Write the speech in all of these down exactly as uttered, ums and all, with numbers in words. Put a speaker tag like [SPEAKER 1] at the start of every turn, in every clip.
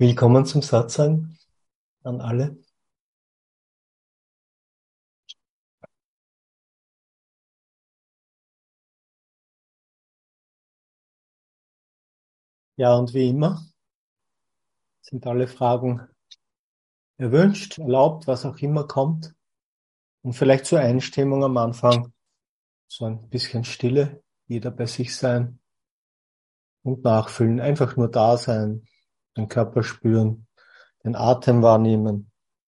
[SPEAKER 1] Willkommen zum Satzang an alle. Ja, und wie immer sind alle Fragen erwünscht, erlaubt, was auch immer kommt. Und vielleicht zur Einstimmung am Anfang so ein bisschen Stille, jeder bei sich sein und nachfühlen. Einfach nur da sein, den Körper spüren, den Atem wahrnehmen.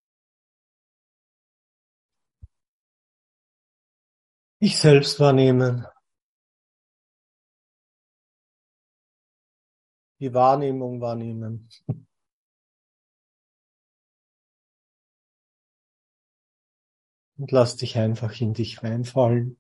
[SPEAKER 1] Ich selbst wahrnehmen, die Wahrnehmung wahrnehmen. Und lass dich einfach in dich reinfallen.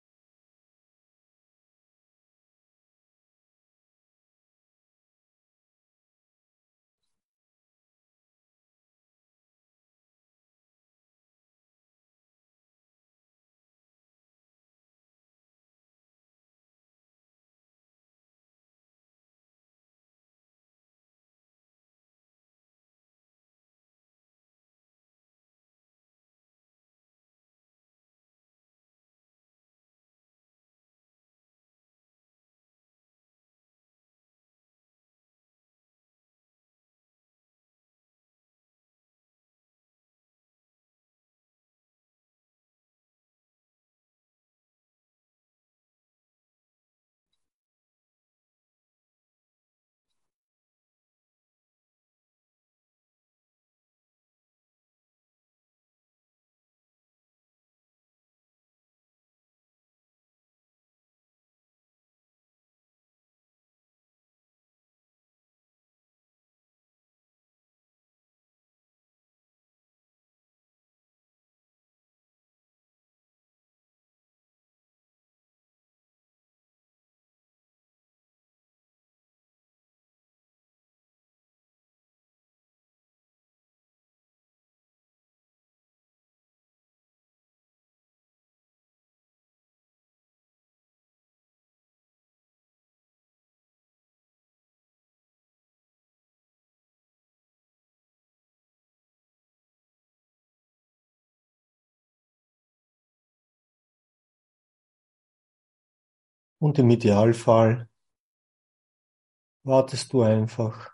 [SPEAKER 1] Und im Idealfall wartest du einfach,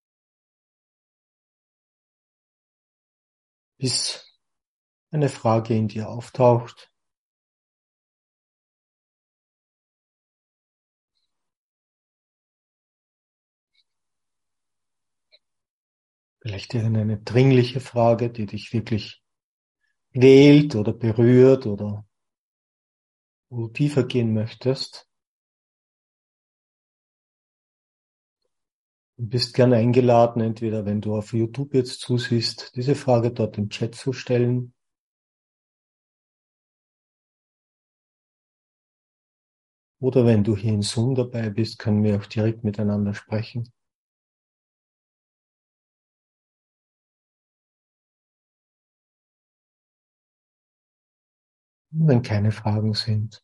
[SPEAKER 1] bis eine Frage in dir auftaucht. Vielleicht irgendeine dringliche Frage, die dich wirklich quält oder berührt oder wo du tiefer gehen möchtest. Du bist gern eingeladen, entweder wenn du auf YouTube jetzt zusiehst, diese Frage dort im Chat zu stellen, oder wenn du hier in Zoom dabei bist, können wir auch direkt miteinander sprechen. Und wenn keine Fragen sind,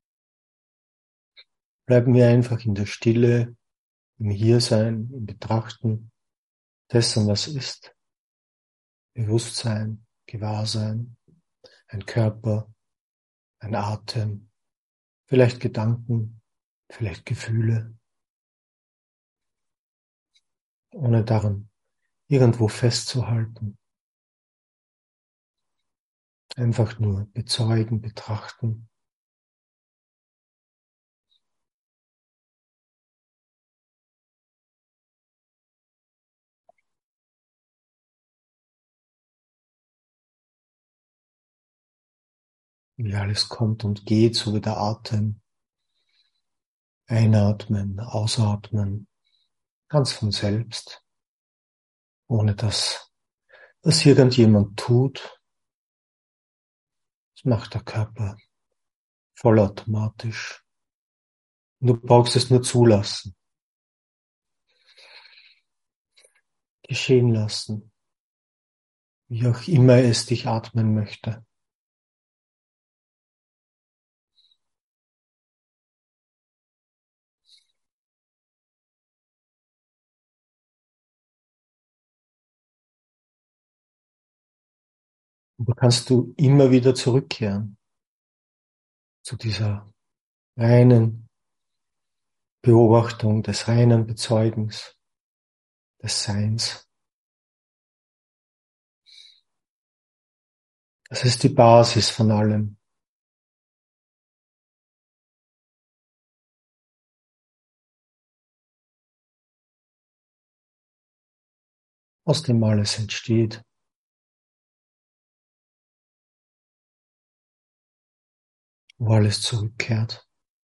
[SPEAKER 1] bleiben wir einfach in der Stille, im Hiersein, im Betrachten dessen, was ist. Bewusstsein, Gewahrsein, ein Körper, ein Atem, vielleicht Gedanken, vielleicht Gefühle, ohne daran irgendwo festzuhalten. Einfach nur bezeugen, betrachten. Wie alles kommt und geht, so wie der Atem. Einatmen, ausatmen, ganz von selbst, ohne dass das irgendjemand tut. Das macht der Körper vollautomatisch. Und du brauchst es nur zulassen, geschehen lassen, wie auch immer es dich atmen möchte. Aber kannst du immer wieder zurückkehren zu dieser reinen Beobachtung, des reinen Bezeugens, des Seins. Das ist die Basis von allem. Aus dem alles entsteht. Wo alles zurückkehrt.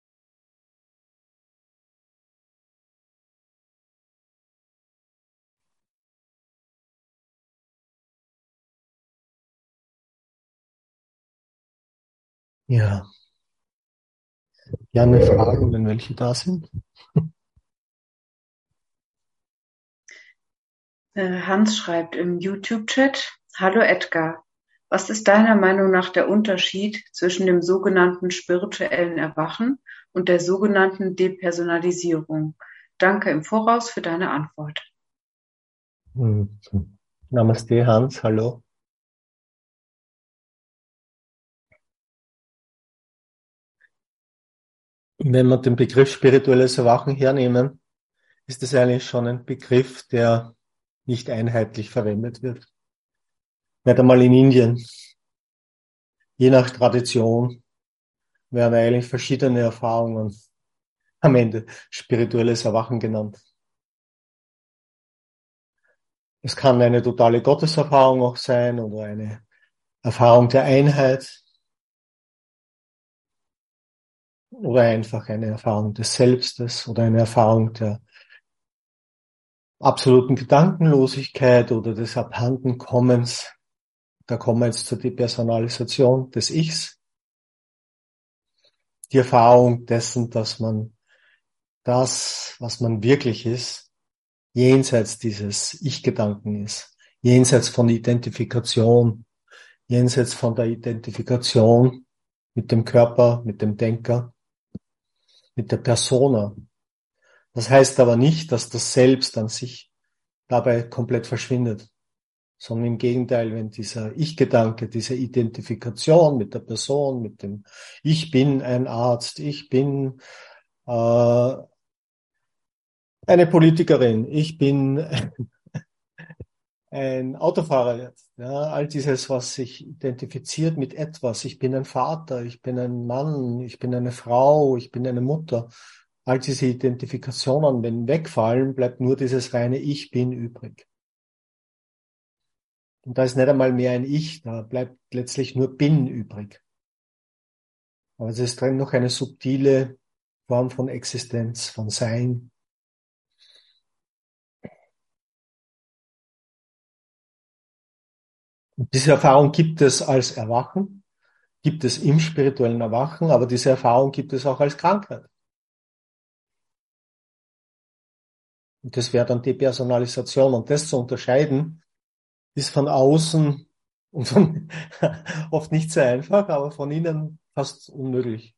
[SPEAKER 1] Ja, gerne Fragen, wenn welche da sind.
[SPEAKER 2] Hans schreibt im YouTube-Chat: Hallo Edgar, was ist deiner Meinung nach der Unterschied zwischen dem sogenannten spirituellen Erwachen und der sogenannten Depersonalisierung? Danke im Voraus für deine Antwort.
[SPEAKER 1] Hm. Namaste Hans, hallo. Wenn wir den Begriff spirituelles Erwachen hernehmen, ist es eigentlich schon ein Begriff, der nicht einheitlich verwendet wird. Nicht einmal in Indien. Je nach Tradition werden eigentlich verschiedene Erfahrungen am Ende spirituelles Erwachen genannt. Es kann eine totale Gotteserfahrung auch sein oder eine Erfahrung der Einheit oder einfach eine Erfahrung des Selbstes oder eine Erfahrung der absoluten Gedankenlosigkeit oder des Abhandenkommens. Da kommen wir jetzt zur Depersonalisation des Ichs. Die Erfahrung dessen, dass man das, was man wirklich ist, jenseits dieses Ich-Gedanken ist, jenseits von Identifikation, jenseits von der Identifikation mit dem Körper, mit dem Denker, mit der Persona. Das heißt aber nicht, dass das Selbst an sich dabei komplett verschwindet, sondern im Gegenteil, wenn dieser Ich-Gedanke, diese Identifikation mit der Person, mit dem Ich bin ein Arzt, ich bin äh, eine Politikerin, ich bin ein Autofahrer jetzt, ja, all dieses, was sich identifiziert mit etwas. Ich bin ein Vater, ich bin ein Mann, ich bin eine Frau, ich bin eine Mutter. All diese Identifikationen, wenn wegfallen, bleibt nur dieses reine Ich bin übrig. Und da ist nicht einmal mehr ein Ich, da bleibt letztlich nur Bin übrig. Aber es ist drin noch eine subtile Form von Existenz, von Sein. Und diese Erfahrung gibt es als Erwachen, gibt es im spirituellen Erwachen, aber diese Erfahrung gibt es auch als Krankheit. Und das wäre dann Depersonalisation. Und das zu unterscheiden, ist von außen und von oft nicht sehr einfach, aber von innen fast unmöglich.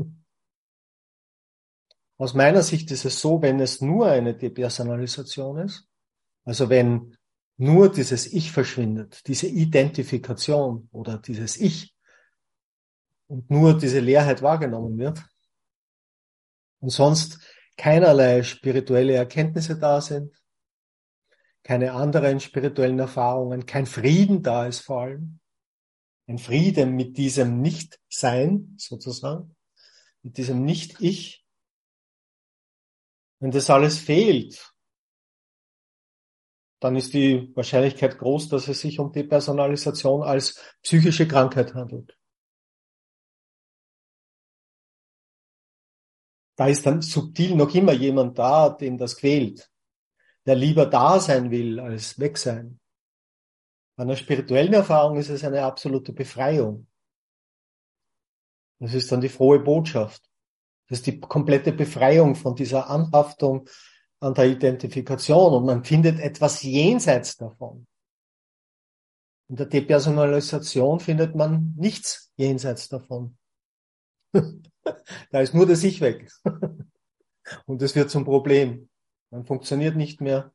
[SPEAKER 1] Aus meiner Sicht ist es so, wenn es nur eine Depersonalisation ist, also wenn nur dieses Ich verschwindet, diese Identifikation oder dieses Ich und nur diese Leerheit wahrgenommen wird und sonst keinerlei spirituelle Erkenntnisse da sind, keine anderen spirituellen Erfahrungen, kein Frieden da ist vor allem, ein Frieden mit diesem Nicht-Sein sozusagen, mit diesem Nicht-Ich. Wenn das alles fehlt, dann ist die Wahrscheinlichkeit groß, dass es sich um Depersonalisation als psychische Krankheit handelt. Da ist dann subtil noch immer jemand da, dem das quält, der lieber da sein will als weg sein. Bei einer spirituellen Erfahrung ist es eine absolute Befreiung. Das ist dann die frohe Botschaft. Das ist die komplette Befreiung von dieser Anhaftung an der Identifikation und man findet etwas jenseits davon. In der Depersonalisation findet man nichts jenseits davon. Da ist nur das Ich weg. Und es wird zum Problem. Man funktioniert nicht mehr.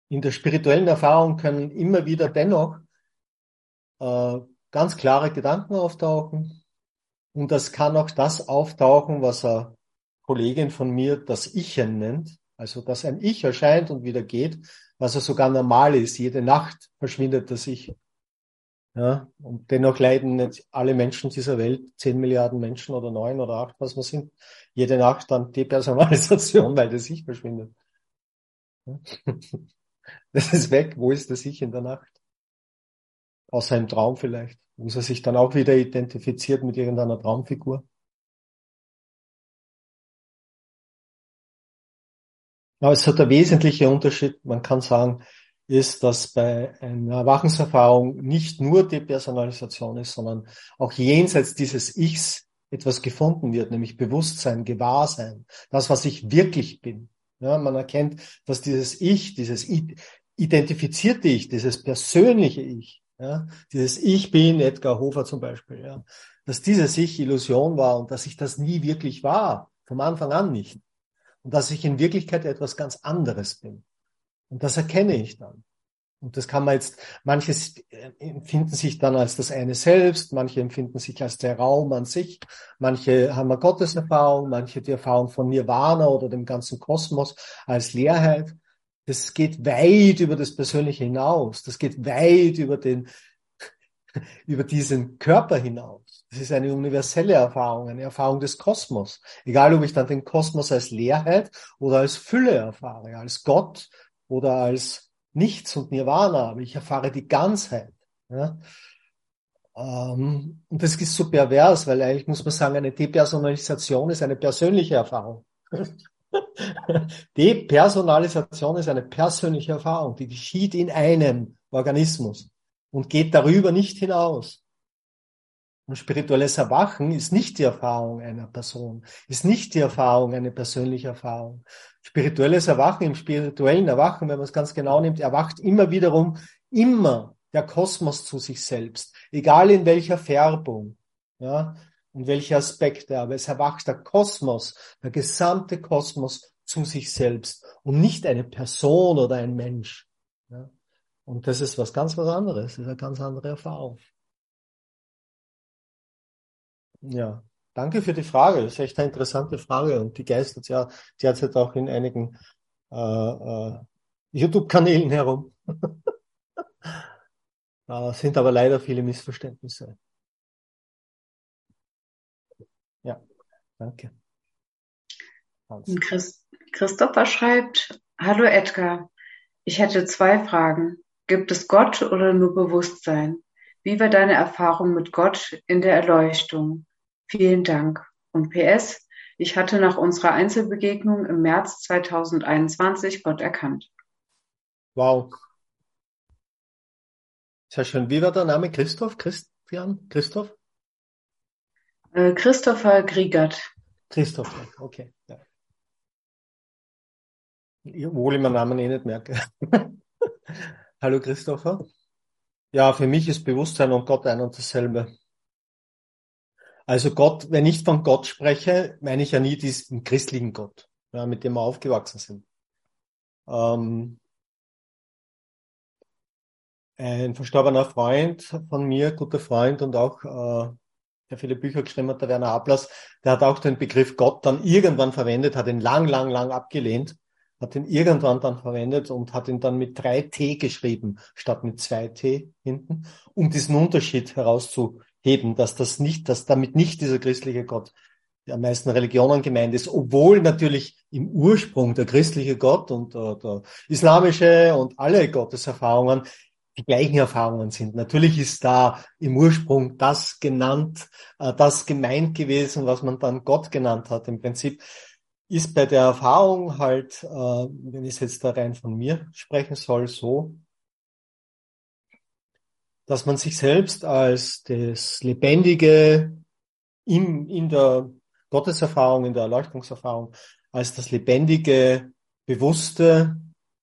[SPEAKER 1] in der spirituellen Erfahrung können immer wieder dennoch äh, ganz klare Gedanken auftauchen. Und das kann auch das auftauchen, was eine Kollegin von mir das Ich-En nennt. Also, dass ein Ich erscheint und wieder geht, was ja sogar normal ist. Jede Nacht verschwindet das Ich. Ja, und dennoch leiden nicht alle Menschen dieser Welt, zehn Milliarden Menschen oder neun oder acht, was wir sind, jede Nacht dann Depersonalisation, weil das Ich verschwindet. Ja. Das ist weg. Wo ist das Ich in der Nacht? Außer im Traum vielleicht, wo er sich dann auch wieder identifiziert mit irgendeiner Traumfigur. Aber es hat ein wesentlicher Unterschied, man kann sagen, ist, dass bei einer Erwachenserfahrung nicht nur Depersonalisation ist, sondern auch jenseits dieses Ichs etwas gefunden wird, nämlich Bewusstsein, Gewahrsein, das, was ich wirklich bin. Ja, man erkennt, dass dieses Ich, dieses identifizierte Ich, dieses persönliche Ich, ja, dieses Ich bin, Edgar Hofer zum Beispiel, ja, dass dieses Ich Illusion war und dass ich das nie wirklich war, vom Anfang an nicht. Und dass ich in Wirklichkeit etwas ganz anderes bin. Und das erkenne ich dann. Und das kann man jetzt, manche empfinden sich dann als das eine selbst, manche empfinden sich als der Raum an sich, manche haben eine Gotteserfahrung, manche die Erfahrung von Nirvana oder dem ganzen Kosmos als Leerheit. Das geht weit über das Persönliche hinaus. Das geht weit über den, über diesen Körper hinaus. Das ist eine universelle Erfahrung, eine Erfahrung des Kosmos. Egal, ob ich dann den Kosmos als Leerheit oder als Fülle erfahre, als Gott oder als Nichts und Nirvana, aber ich erfahre die Ganzheit. Ja? Und das ist so pervers, weil eigentlich muss man sagen, eine Depersonalisation ist eine persönliche Erfahrung. Depersonalisation ist eine persönliche Erfahrung, die geschieht in einem Organismus und geht darüber nicht hinaus. Und spirituelles Erwachen ist nicht die Erfahrung einer Person, ist nicht die Erfahrung, eine persönliche Erfahrung. Spirituelles Erwachen, im spirituellen Erwachen, wenn man es ganz genau nimmt, erwacht immer wiederum immer der Kosmos zu sich selbst, egal in welcher Färbung, ja, und welche Aspekte, aber es erwacht der Kosmos, der gesamte Kosmos zu sich selbst und nicht eine Person oder ein Mensch. Ja. Und das ist was ganz was anderes, das ist eine ganz andere Erfahrung. Ja, danke für die Frage. Das ist echt eine interessante Frage und die geistert ja derzeit auch in einigen äh, äh, YouTube-Kanälen herum. Da sind aber leider viele Missverständnisse. Ja, danke.
[SPEAKER 2] Und Christ, Christopher schreibt, hallo Edgar, ich hätte zwei Fragen. Gibt es Gott oder nur Bewusstsein? Wie war deine Erfahrung mit Gott in der Erleuchtung? Vielen Dank. Und P S, ich hatte nach unserer Einzelbegegnung im März zweitausendeinundzwanzig Gott erkannt.
[SPEAKER 1] Wow. Sehr schön. Wie war der Name? Christoph? Christian? Christoph?
[SPEAKER 2] Äh, Christopher Griegert.
[SPEAKER 1] Christoph, okay. Ja. Obwohl ich meinen Namen eh nicht merke. Hallo Christopher. Ja, für mich ist Bewusstsein und Gott ein und dasselbe. Also Gott, wenn ich von Gott spreche, meine ich ja nie diesen christlichen Gott, ja, mit dem wir aufgewachsen sind. Ähm, ein verstorbener Freund von mir, guter Freund und auch, äh, der viele Bücher geschrieben hat, der Werner Ablass, der hat auch den Begriff Gott dann irgendwann verwendet, hat ihn lang, lang, lang abgelehnt, hat ihn irgendwann dann verwendet und hat ihn dann mit drei T geschrieben, statt mit zwei T hinten, um diesen Unterschied herauszuheben, dass das nicht, dass damit nicht dieser christliche Gott der meisten Religionen gemeint ist, obwohl natürlich im Ursprung der christliche Gott und der, der islamische und alle Gotteserfahrungen die gleichen Erfahrungen sind. Natürlich ist da im Ursprung das genannt, äh, das gemeint gewesen, was man dann Gott genannt hat. Im Prinzip ist bei der Erfahrung halt, äh, wenn ich jetzt da rein von mir sprechen soll, so, dass man sich selbst als das Lebendige in, in der Gotteserfahrung, in der Erleuchtungserfahrung, als das lebendige, bewusste,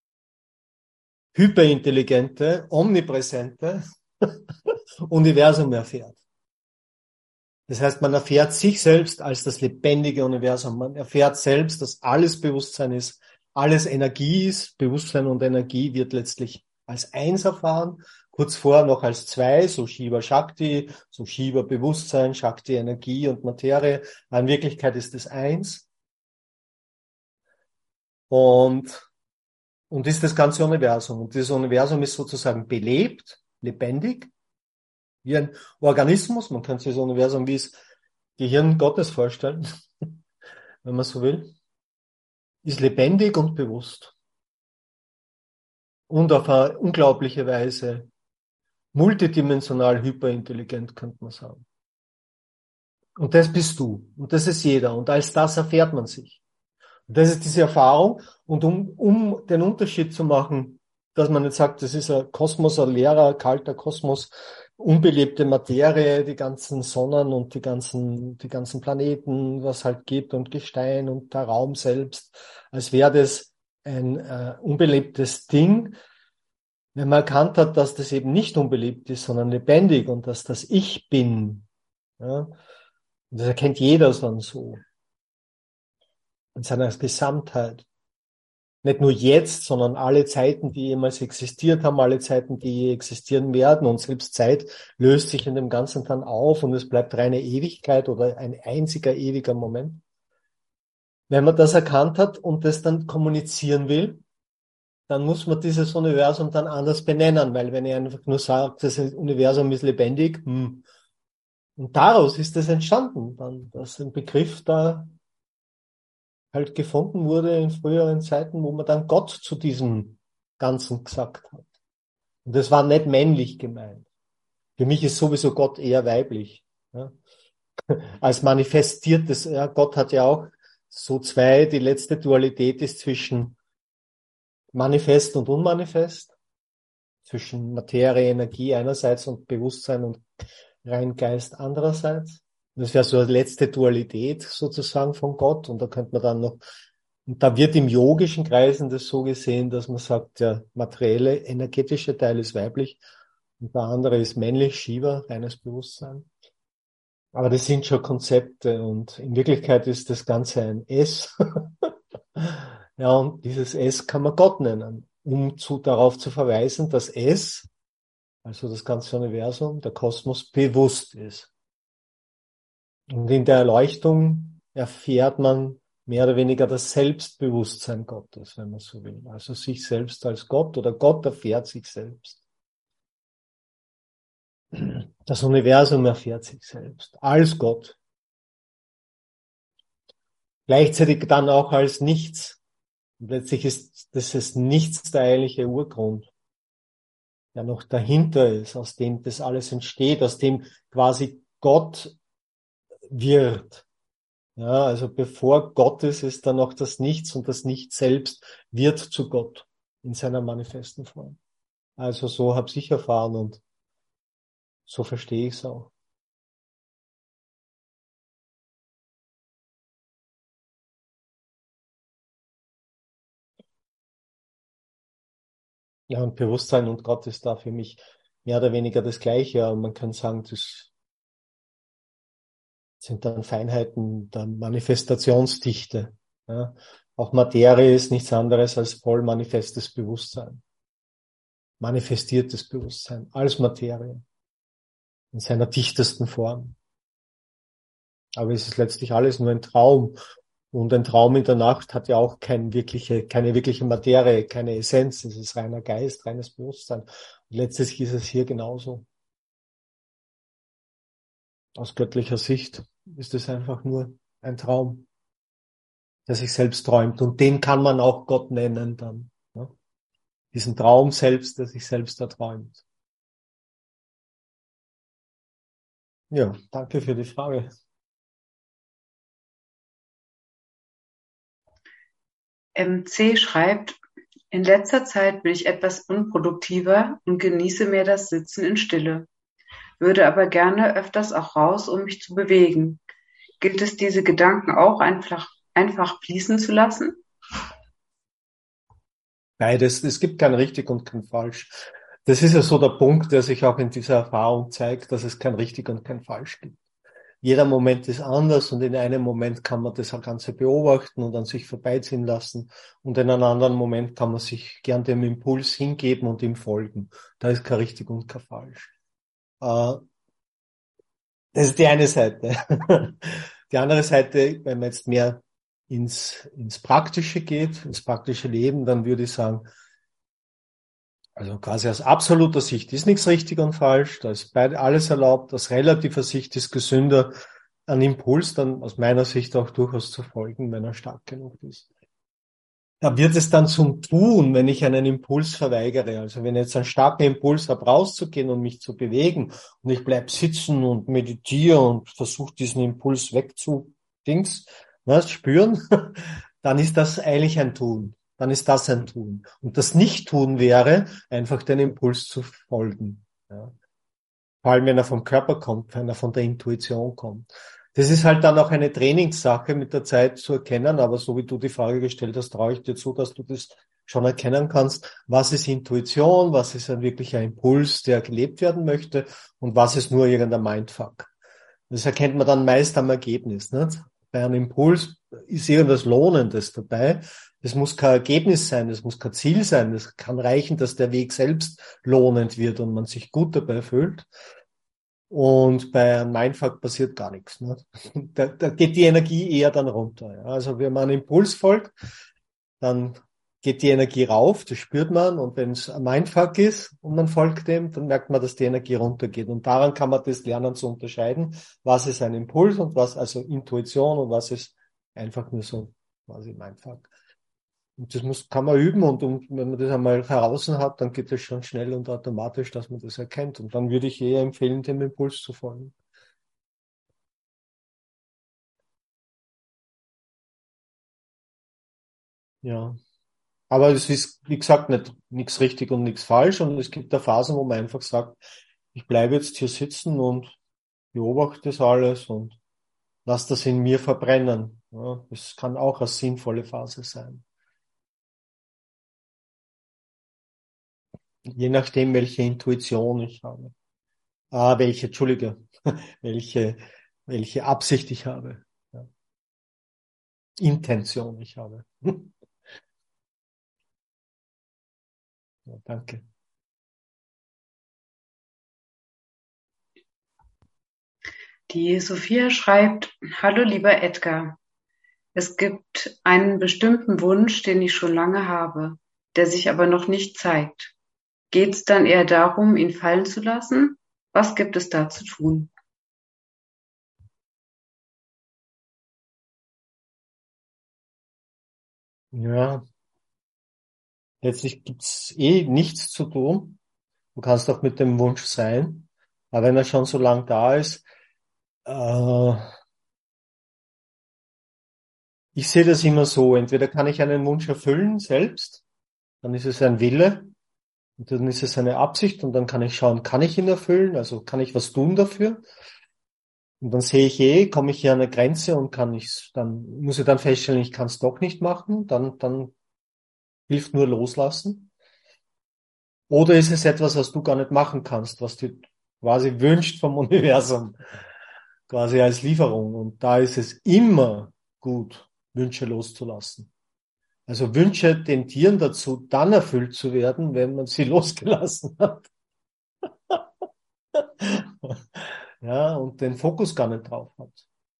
[SPEAKER 1] hyperintelligente, omnipräsente Universum erfährt. Das heißt, man erfährt sich selbst als das lebendige Universum. Man erfährt selbst, dass alles Bewusstsein ist, alles Energie ist, Bewusstsein und Energie wird letztlich als eins erfahren, kurz vorher noch als zwei, so Shiva Shakti, so Shiva Bewusstsein, Shakti Energie und Materie. In Wirklichkeit ist es eins. Und, und ist das ganze Universum. Und dieses Universum ist sozusagen belebt, lebendig, wie ein Organismus. Man kann sich das Universum wie das Gehirn Gottes vorstellen, wenn man so will. Ist lebendig und bewusst. Und auf eine unglaubliche Weise multidimensional hyperintelligent, könnte man sagen. Und das bist du. Und das ist jeder. Und als das erfährt man sich. Und das ist diese Erfahrung. Und um, um den Unterschied zu machen, dass man nicht sagt, das ist ein Kosmos, ein leerer, kalter Kosmos, unbelebte Materie, die ganzen Sonnen und die ganzen, die ganzen Planeten, was halt gibt und Gestein und der Raum selbst, als wäre das ein äh, unbelebtes Ding. Wenn man erkannt hat, dass das eben nicht unbelebt ist, sondern lebendig und dass das Ich bin, ja, und das erkennt jeder dann so, in seiner Gesamtheit. Nicht nur jetzt, sondern alle Zeiten, die jemals existiert haben, alle Zeiten, die je existieren werden. Und selbst Zeit löst sich in dem Ganzen dann auf und es bleibt reine Ewigkeit oder ein einziger ewiger Moment. Wenn man das erkannt hat und das dann kommunizieren will, dann muss man dieses Universum dann anders benennen, weil wenn ich einfach nur sage, das Universum ist lebendig, hm, und daraus ist das entstanden, dann, dass ein Begriff da halt gefunden wurde in früheren Zeiten, wo man dann Gott zu diesem Ganzen gesagt hat. Und das war nicht männlich gemeint. Für mich ist sowieso Gott eher weiblich. Ja. Als manifestiertes, ja, Gott hat ja auch so zwei, die letzte Dualität ist zwischen manifest und unmanifest, zwischen Materie, Energie einerseits und Bewusstsein und rein Geist andererseits. Das wäre so eine letzte Dualität sozusagen von Gott. Und da könnte man dann noch, und da wird im yogischen Kreisen das so gesehen, dass man sagt, der materielle, energetische Teil ist weiblich und der andere ist männlich, Shiva, reines Bewusstsein. Aber das sind schon Konzepte und in Wirklichkeit ist das Ganze ein Es. Ja, und dieses Es kann man Gott nennen, um zu, darauf zu verweisen, dass Es, also das ganze Universum, der Kosmos, bewusst ist. Und in der Erleuchtung erfährt man mehr oder weniger das Selbstbewusstsein Gottes, wenn man so will. Also sich selbst als Gott oder Gott erfährt sich selbst. Das Universum erfährt sich selbst als Gott. Gleichzeitig dann auch als Nichts. Und letztlich ist das ist Nichts der eigentliche Urgrund, der noch dahinter ist, aus dem das alles entsteht, aus dem quasi Gott wird. Ja, also bevor Gott ist, ist da noch das Nichts und das Nichts selbst wird zu Gott in seiner manifesten Form. Also so habe ich erfahren und so verstehe ich es auch. Ja, und Bewusstsein und Gott ist da für mich mehr oder weniger das Gleiche. Und man kann sagen, das sind dann Feinheiten der Manifestationsdichte. Ja. Auch Materie ist nichts anderes als voll manifestes Bewusstsein. Manifestiertes Bewusstsein als Materie. In seiner dichtesten Form. Aber es ist letztlich alles nur ein Traum. Und ein Traum in der Nacht hat ja auch kein wirkliche, keine wirkliche Materie, keine Essenz. Es ist reiner Geist, reines Bewusstsein. Und letztlich ist es hier genauso. Aus göttlicher Sicht ist es einfach nur ein Traum, der sich selbst träumt. Und den kann man auch Gott nennen dann. Ja? Diesen Traum selbst, der sich selbst erträumt. Ja, danke für die Frage.
[SPEAKER 2] M C schreibt, in letzter Zeit bin ich etwas unproduktiver und genieße mehr das Sitzen in Stille, würde aber gerne öfters auch raus, um mich zu bewegen. Gilt es, diese Gedanken auch einfach, einfach fließen zu lassen?
[SPEAKER 1] Beides. Es gibt kein richtig und kein falsch. Das ist ja so der Punkt, der sich auch in dieser Erfahrung zeigt, dass es kein richtig und kein falsch gibt. jeder Moment ist anders und in einem Moment kann man das Ganze beobachten und an sich vorbeiziehen lassen und in einem anderen Moment kann man sich gern dem Impuls hingeben und ihm folgen. Da ist kein richtig und kein falsch. Äh, das ist die eine Seite. Die andere Seite, wenn man jetzt mehr ins, ins Praktische geht, ins praktische Leben, dann würde ich sagen, also quasi aus absoluter Sicht ist nichts richtig und falsch, da ist beide alles erlaubt, aus relativer Sicht ist gesünder, einen Impuls dann aus meiner Sicht auch durchaus zu folgen, wenn er stark genug ist. Da wird es dann zum Tun, wenn ich einen Impuls verweigere. Also wenn ich jetzt einen starken Impuls habe, rauszugehen und mich zu bewegen und ich bleib sitzen und meditiere und versuche diesen Impuls wegzudings, ne, spüren, dann ist das eigentlich ein Tun. Dann ist das ein Tun. Und das Nicht-Tun wäre, einfach den Impuls zu folgen. Ja. Vor allem, wenn er vom Körper kommt, wenn er von der Intuition kommt. Das ist halt dann auch eine Trainingssache mit der Zeit zu erkennen, aber so wie du die Frage gestellt hast, traue ich dir zu, dass du das schon erkennen kannst. Was ist Intuition? Was ist ein wirklicher Impuls, der gelebt werden möchte? Und was ist nur irgendein Mindfuck? Das erkennt man dann meist am Ergebnis, nicht? Bei einem Impuls ist irgendwas Lohnendes dabei. Das muss kein Ergebnis sein, das muss kein Ziel sein. Es kann reichen, dass der Weg selbst lohnend wird und man sich gut dabei fühlt. Und bei einem Mindfuck passiert gar nichts. Ne? Da, da geht die Energie eher dann runter. Ja? Also wenn man einem Impuls folgt, dann geht die Energie rauf, das spürt man. Und wenn es ein Mindfuck ist und man folgt dem, dann merkt man, dass die Energie runtergeht. Und daran kann man das lernen zu unterscheiden, was ist ein Impuls und was, also Intuition und was ist einfach nur so quasi Mindfuck. Und das muss, kann man üben und, und wenn man das einmal heraus hat, dann geht das schon schnell und automatisch, dass man das erkennt. Und dann würde ich eher empfehlen, dem Impuls zu folgen. Ja. Aber es ist, wie gesagt, nicht nichts richtig und nichts falsch. Und es gibt da Phasen, wo man einfach sagt, ich bleibe jetzt hier sitzen und beobachte das alles und lass das in mir verbrennen. Ja, das kann auch eine sinnvolle Phase sein. Je nachdem, welche Intuition ich habe. Ah, welche, Entschuldige, welche, welche Absicht ich habe. Ja. Intention ich habe. Ja, danke.
[SPEAKER 2] Die Sophia schreibt: Hallo lieber Edgar, es gibt einen bestimmten Wunsch, den ich schon lange habe, der sich aber noch nicht zeigt. Geht's dann eher darum, ihn fallen zu lassen? Was gibt es da zu tun?
[SPEAKER 1] Ja, letztlich gibt's eh nichts zu tun. Du kannst auch mit dem Wunsch sein. Aber wenn er schon so lang da ist, äh, ich sehe das immer so. Entweder kann ich einen Wunsch erfüllen selbst, dann ist es ein Wille und dann ist es eine Absicht und dann kann ich schauen, kann ich ihn erfüllen? Also kann ich was tun dafür? Und dann sehe ich eh, komme ich hier an eine Grenze und kann ich dann, muss ich dann feststellen, ich kann es doch nicht machen, dann, dann hilft nur loslassen. Oder ist es etwas, was du gar nicht machen kannst, was du quasi wünscht vom Universum, quasi als Lieferung. Und da ist es immer gut, Wünsche loszulassen. Also Wünsche tendieren dazu, dann erfüllt zu werden, wenn man sie losgelassen hat. Ja, und den Fokus gar nicht drauf hat.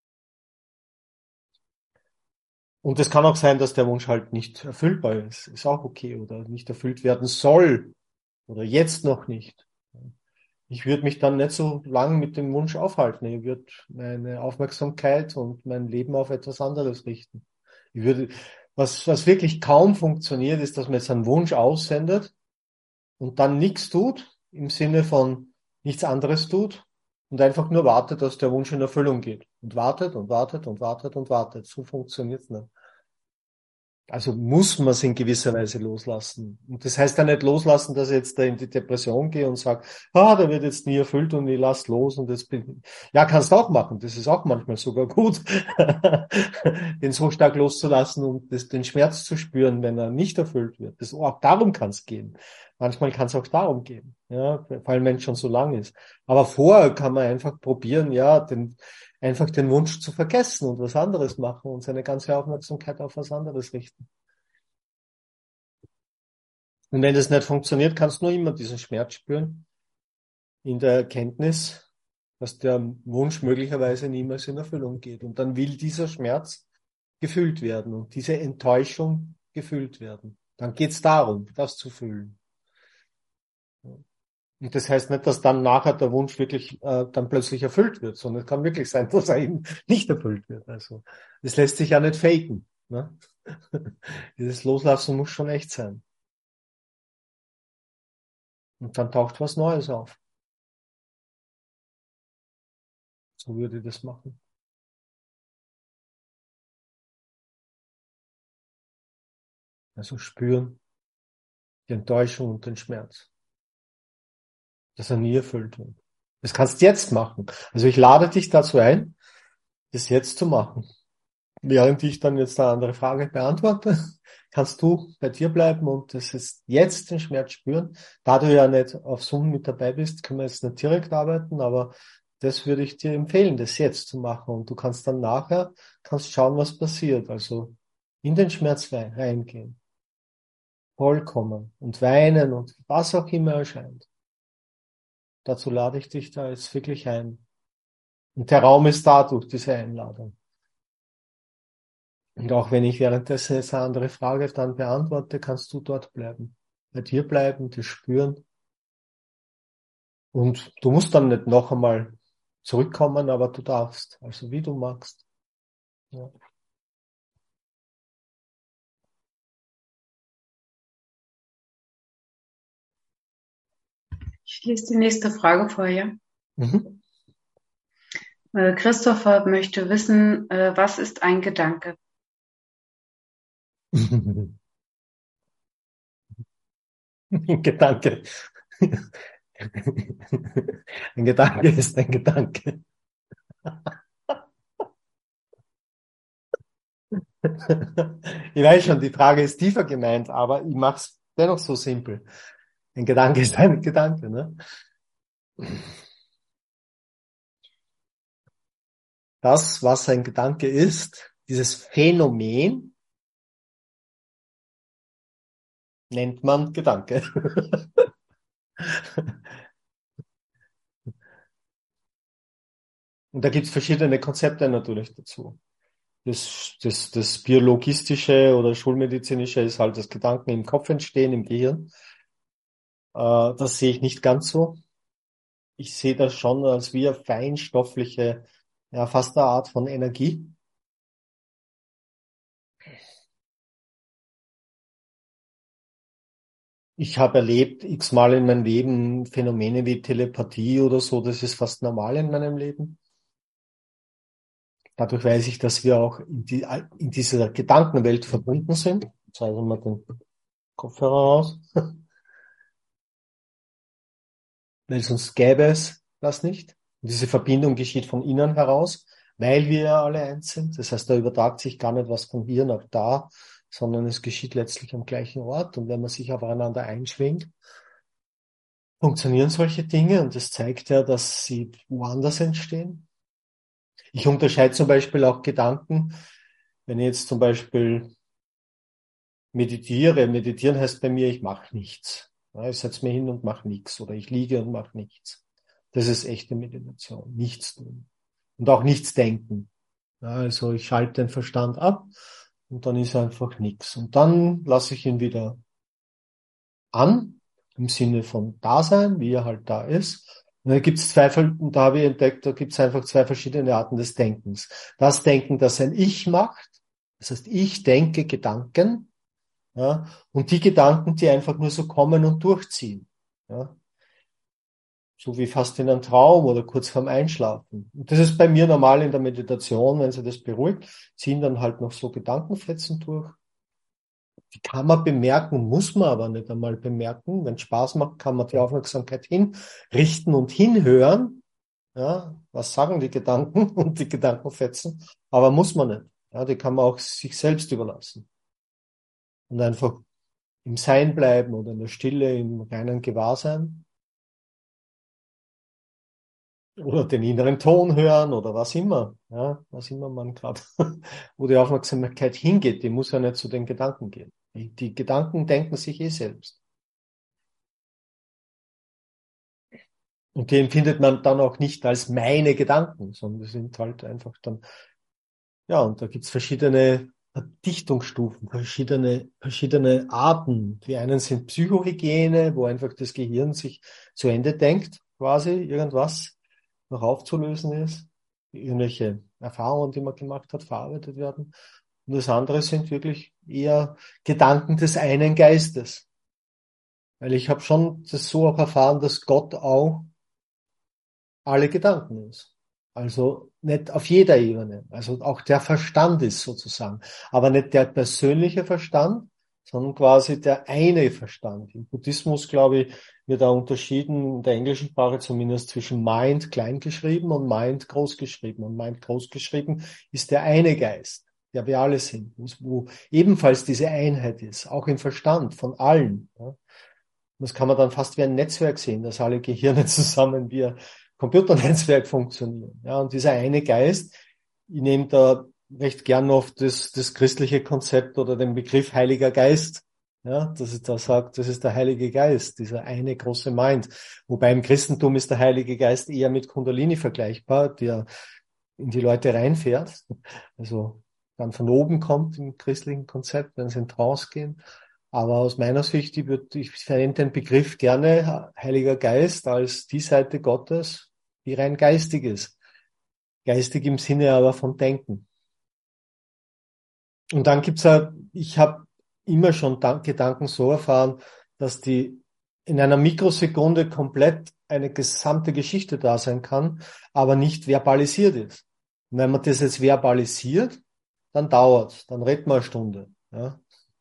[SPEAKER 1] Und es kann auch sein, dass der Wunsch halt nicht erfüllbar ist. Ist auch okay. Oder nicht erfüllt werden soll. Oder jetzt noch nicht. Ich würde mich dann nicht so lang mit dem Wunsch aufhalten. Ich würde meine Aufmerksamkeit und mein Leben auf etwas anderes richten. Ich würde, was, was wirklich kaum funktioniert, ist, dass man jetzt einen Wunsch aussendet und dann nichts tut, im Sinne von nichts anderes tut und einfach nur wartet, dass der Wunsch in Erfüllung geht. Und wartet und wartet und wartet und wartet. So funktioniert's nicht. Also muss man es in gewisser Weise loslassen. Und das heißt ja nicht loslassen, dass ich jetzt da in die Depression gehe und sage, ah, da wird jetzt nie erfüllt und ich lass los und jetzt bin ich. Ja, kannst du auch machen. Das ist auch manchmal sogar gut, den so stark loszulassen und das, den Schmerz zu spüren, wenn er nicht erfüllt wird. Das, auch darum kann es gehen. Manchmal kann es auch darum gehen. Ja, vor allem wenn es schon so lang ist. Aber vorher kann man einfach probieren, ja, den, einfach den Wunsch zu vergessen und was anderes machen und seine ganze Aufmerksamkeit auf was anderes richten. Und wenn das nicht funktioniert, kannst du nur immer diesen Schmerz spüren, in der Erkenntnis, dass der Wunsch möglicherweise niemals in Erfüllung geht. Und dann will dieser Schmerz gefühlt werden und diese Enttäuschung gefühlt werden. Dann geht es darum, das zu fühlen. Und das heißt nicht, dass dann nachher der Wunsch wirklich äh, dann plötzlich erfüllt wird, sondern es kann wirklich sein, dass er eben nicht erfüllt wird. Also das lässt sich ja nicht faken. Ne? Dieses Loslassen muss schon echt sein. Und dann taucht was Neues auf. So würde ich das machen. Also spüren die Enttäuschung und den Schmerz, dass er nie erfüllt wird. Das kannst du jetzt machen. Also ich lade dich dazu ein, das jetzt zu machen. Während ich dann jetzt eine andere Frage beantworte, kannst du bei dir bleiben und das ist jetzt den Schmerz spüren. Da du ja nicht auf Zoom mit dabei bist, können wir jetzt nicht direkt arbeiten, aber das würde ich dir empfehlen, das jetzt zu machen. Und du kannst dann nachher, kannst schauen, was passiert. Also in den Schmerz reingehen. Vollkommen. Und weinen und was auch immer erscheint. Dazu lade ich dich da jetzt wirklich ein. Und der Raum ist da durch diese Einladung. Und auch wenn ich währenddessen jetzt eine andere Frage dann beantworte, kannst du dort bleiben. Bei dir bleiben, das spüren. Und du musst dann nicht noch einmal zurückkommen, aber du darfst. Also wie du magst. Ja.
[SPEAKER 2] Ich lese die nächste Frage vor, ja.
[SPEAKER 1] Mhm.
[SPEAKER 2] Äh, Christopher möchte wissen, äh, was ist ein Gedanke?
[SPEAKER 1] Ein Gedanke. Ein Gedanke ist ein Gedanke. Ich weiß schon, die Frage ist tiefer gemeint, aber ich mache es dennoch so simpel. Ein Gedanke ist ein Gedanke, ne? Das, was ein Gedanke ist, dieses Phänomen, nennt man Gedanke. Und da gibt's verschiedene Konzepte natürlich dazu. Das, das, das biologistische oder schulmedizinische ist halt, dass Gedanken im Kopf entstehen, im Gehirn. Äh, das sehe ich nicht ganz so. Ich sehe das schon als wie eine feinstoffliche, ja, fast eine Art von Energie. Ich habe erlebt x-mal in meinem Leben Phänomene wie Telepathie oder so. Das ist fast normal in meinem Leben. Dadurch weiß ich, dass wir auch in, die, in dieser Gedankenwelt verbunden sind. Jetzt also mal den Kopfhörer raus. Weil sonst gäbe es das nicht. Und diese Verbindung geschieht von innen heraus, weil wir ja alle eins sind. Das heißt, da übertragt sich gar nicht was von hier nach da, sondern es geschieht letztlich am gleichen Ort. Und wenn man sich aufeinander einschwingt, funktionieren solche Dinge. Und das zeigt ja, dass sie woanders entstehen. Ich unterscheide zum Beispiel auch Gedanken. Wenn ich jetzt zum Beispiel meditiere, meditieren heißt bei mir, ich mache nichts. Ja, ich setze mich hin und mache nichts oder ich liege und mache nichts. Das ist echte Meditation, nichts tun und auch nichts denken. Ja, also ich schalte den Verstand ab und dann ist einfach nichts. Und dann lasse ich ihn wieder an, im Sinne von Dasein, wie er halt da ist. Und da gibt's zwei, und da habe ich entdeckt, da gibt's einfach zwei verschiedene Arten des Denkens. Das Denken, das ein Ich macht, das heißt, ich denke Gedanken, ja, und die Gedanken, die einfach nur so kommen und durchziehen, ja, so wie fast in einem Traum oder kurz vorm Einschlafen. Und das ist bei mir normal in der Meditation, wenn sie das beruhigt, ziehen dann halt noch so Gedankenfetzen durch. Die kann man bemerken, muss man aber nicht einmal bemerken. Wenn es Spaß macht, kann man die Aufmerksamkeit hinrichten und hinhören. Ja, was sagen die Gedanken und die Gedankenfetzen? Aber muss man nicht. Ja, die kann man auch sich selbst überlassen. Und einfach im Sein bleiben oder in der Stille, im reinen Gewahrsein. Oder den inneren Ton hören oder was immer, ja, was immer man gerade, wo die Aufmerksamkeit hingeht, die muss ja nicht zu den Gedanken gehen. Die, die Gedanken denken sich eh selbst. Und die empfindet man dann auch nicht als meine Gedanken, sondern die sind halt einfach dann, ja, und da gibt's verschiedene Verdichtungsstufen, verschiedene, verschiedene Arten. Die einen sind Psychohygiene, wo einfach das Gehirn sich zu Ende denkt, quasi irgendwas noch aufzulösen ist, irgendwelche Erfahrungen, die man gemacht hat, verarbeitet werden. Und das andere sind wirklich eher Gedanken des einen Geistes. Weil ich habe schon das so auch erfahren, dass Gott auch alle Gedanken ist. Also nicht auf jeder Ebene. Also auch der Verstand ist sozusagen. Aber nicht der persönliche Verstand, sondern quasi der eine Verstand. Im Buddhismus, glaube ich, wird da unterschieden, in der englischen Sprache zumindest, zwischen Mind klein geschrieben und Mind groß geschrieben. Und Mind groß geschrieben ist der eine Geist, der wir alle sind, wo ebenfalls diese Einheit ist, auch im Verstand von allen. Das kann man dann fast wie ein Netzwerk sehen, dass alle Gehirne zusammen wie ein Computernetzwerk funktionieren. Ja, und dieser eine Geist, ich nehme da recht gern oft das, das christliche Konzept oder den Begriff Heiliger Geist. Ja, dass es da sagt, das ist der Heilige Geist, dieser eine große Mind. Wobei im Christentum ist der Heilige Geist eher mit Kundalini vergleichbar, der in die Leute reinfährt. Also dann von oben kommt im christlichen Konzept, wenn sie in Trance gehen. Aber aus meiner Sicht, ich, würde, ich verwende den Begriff gerne Heiliger Geist als die Seite Gottes, die rein geistig ist. Geistig im Sinne aber von Denken. Und dann gibt's ja, ich habe immer schon Gedanken so erfahren, dass die in einer Mikrosekunde komplett eine gesamte Geschichte da sein kann, aber nicht verbalisiert ist. Und wenn man das jetzt verbalisiert, dann dauert's, dann redet man eine Stunde. Ja.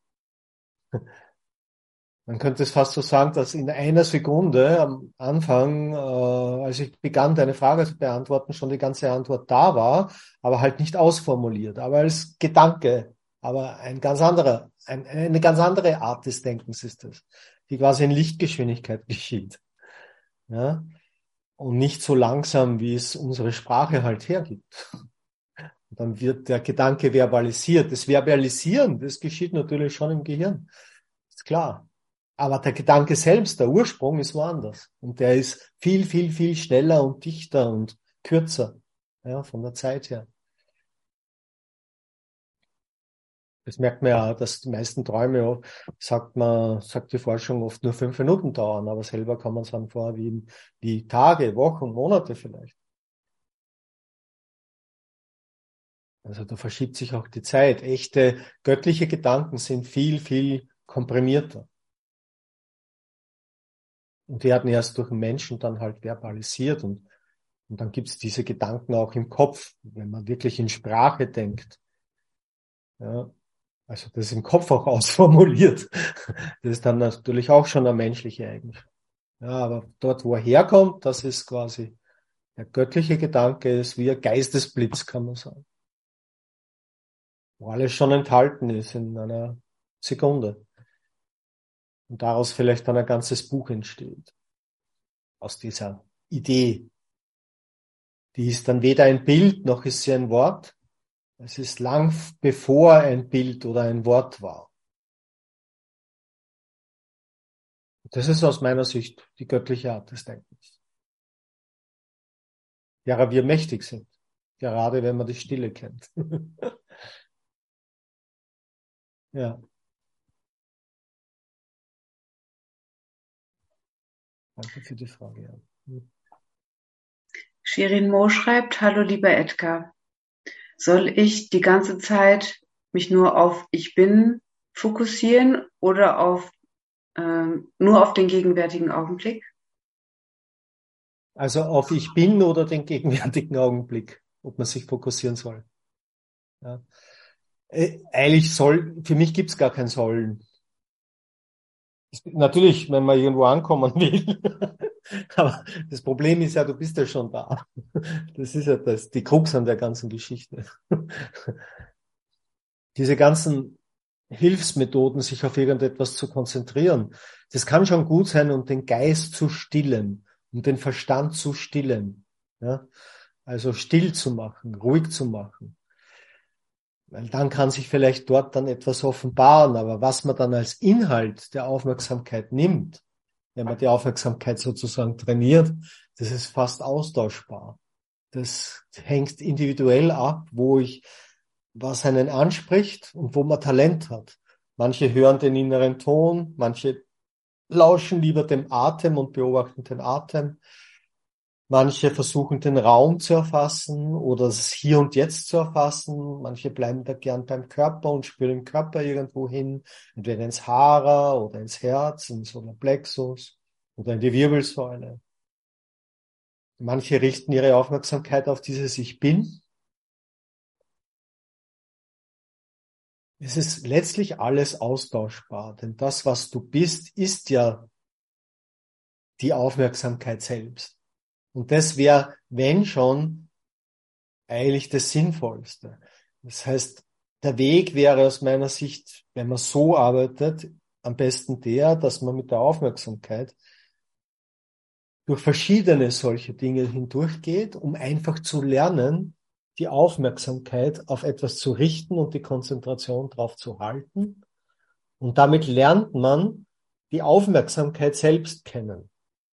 [SPEAKER 1] Man könnte es fast so sagen, dass in einer Sekunde am Anfang, äh, als ich begann, deine Frage zu beantworten, schon die ganze Antwort da war, aber halt nicht ausformuliert, aber als Gedanke. Aber ein ganz anderer, ein, eine ganz andere Art des Denkens ist es, die quasi in Lichtgeschwindigkeit geschieht. Ja? Und nicht so langsam, wie es unsere Sprache halt hergibt. Und dann wird der Gedanke verbalisiert. Das Verbalisieren, das geschieht natürlich schon im Gehirn. Ist klar. Aber der Gedanke selbst, der Ursprung ist woanders. Und der ist viel, viel, viel schneller und dichter und kürzer, ja, von der Zeit her. Das merkt man ja, dass die meisten Träume, sagt man, sagt die Forschung, oft nur fünf Minuten dauern, aber selber kann man es dann vor wie, wie Tage, Wochen, Monate vielleicht. Also da verschiebt sich auch die Zeit. Echte göttliche Gedanken sind viel, viel komprimierter. Und die werden erst durch den Menschen dann halt verbalisiert und, und dann gibt's diese Gedanken auch im Kopf, wenn man wirklich in Sprache denkt. Ja, also das ist im Kopf auch ausformuliert. Das ist dann natürlich auch schon eine menschliche Eigenschaft. Ja, aber dort, wo er herkommt, das ist quasi der göttliche Gedanke, ist wie ein Geistesblitz, kann man sagen. Wo alles schon enthalten ist in einer Sekunde. Und daraus vielleicht dann ein ganzes Buch entsteht. Aus dieser Idee. Die ist dann weder ein Bild, noch ist sie ein Wort. Es ist lang bevor ein Bild oder ein Wort war. Das ist aus meiner Sicht die göttliche Art des Denkens. Derer wir mächtig sind. Gerade wenn man die Stille kennt. Ja. Danke für die Frage. Ja.
[SPEAKER 2] Shirin Mo schreibt, hallo lieber Edgar. Soll ich die ganze Zeit mich nur auf Ich Bin fokussieren oder auf ähm, nur auf den gegenwärtigen Augenblick?
[SPEAKER 1] Also auf Ich Bin oder den gegenwärtigen Augenblick, ob man sich fokussieren soll. Ja. Äh, eigentlich soll, für mich gibt's gar kein Sollen. Natürlich, wenn man irgendwo ankommen will. Aber das Problem ist ja, du bist ja schon da. Das ist ja das, die Krux an der ganzen Geschichte. Diese ganzen Hilfsmethoden, sich auf irgendetwas zu konzentrieren, das kann schon gut sein, um den Geist zu stillen, um den Verstand zu stillen. Ja? Also still zu machen, ruhig zu machen. Weil dann kann sich vielleicht dort dann etwas offenbaren, aber was man dann als Inhalt der Aufmerksamkeit nimmt, wenn man die Aufmerksamkeit sozusagen trainiert, das ist fast austauschbar. Das hängt individuell ab, wo ich, was einen anspricht und wo man Talent hat. Manche hören den inneren Ton, manche lauschen lieber dem Atem und beobachten den Atem. Manche versuchen den Raum zu erfassen oder das Hier und Jetzt zu erfassen. Manche bleiben da gern beim Körper und spüren den Körper irgendwo hin, entweder ins Hara oder ins Herz, ins Solarplexus oder in die Wirbelsäule. Manche richten ihre Aufmerksamkeit auf dieses Ich Bin. Es ist letztlich alles austauschbar, denn das, was du bist, ist ja die Aufmerksamkeit selbst. Und das wäre, wenn schon, eigentlich das Sinnvollste. Das heißt, der Weg wäre aus meiner Sicht, wenn man so arbeitet, am besten der, dass man mit der Aufmerksamkeit durch verschiedene solche Dinge hindurchgeht, um einfach zu lernen, die Aufmerksamkeit auf etwas zu richten und die Konzentration drauf zu halten. Und damit lernt man die Aufmerksamkeit selbst kennen.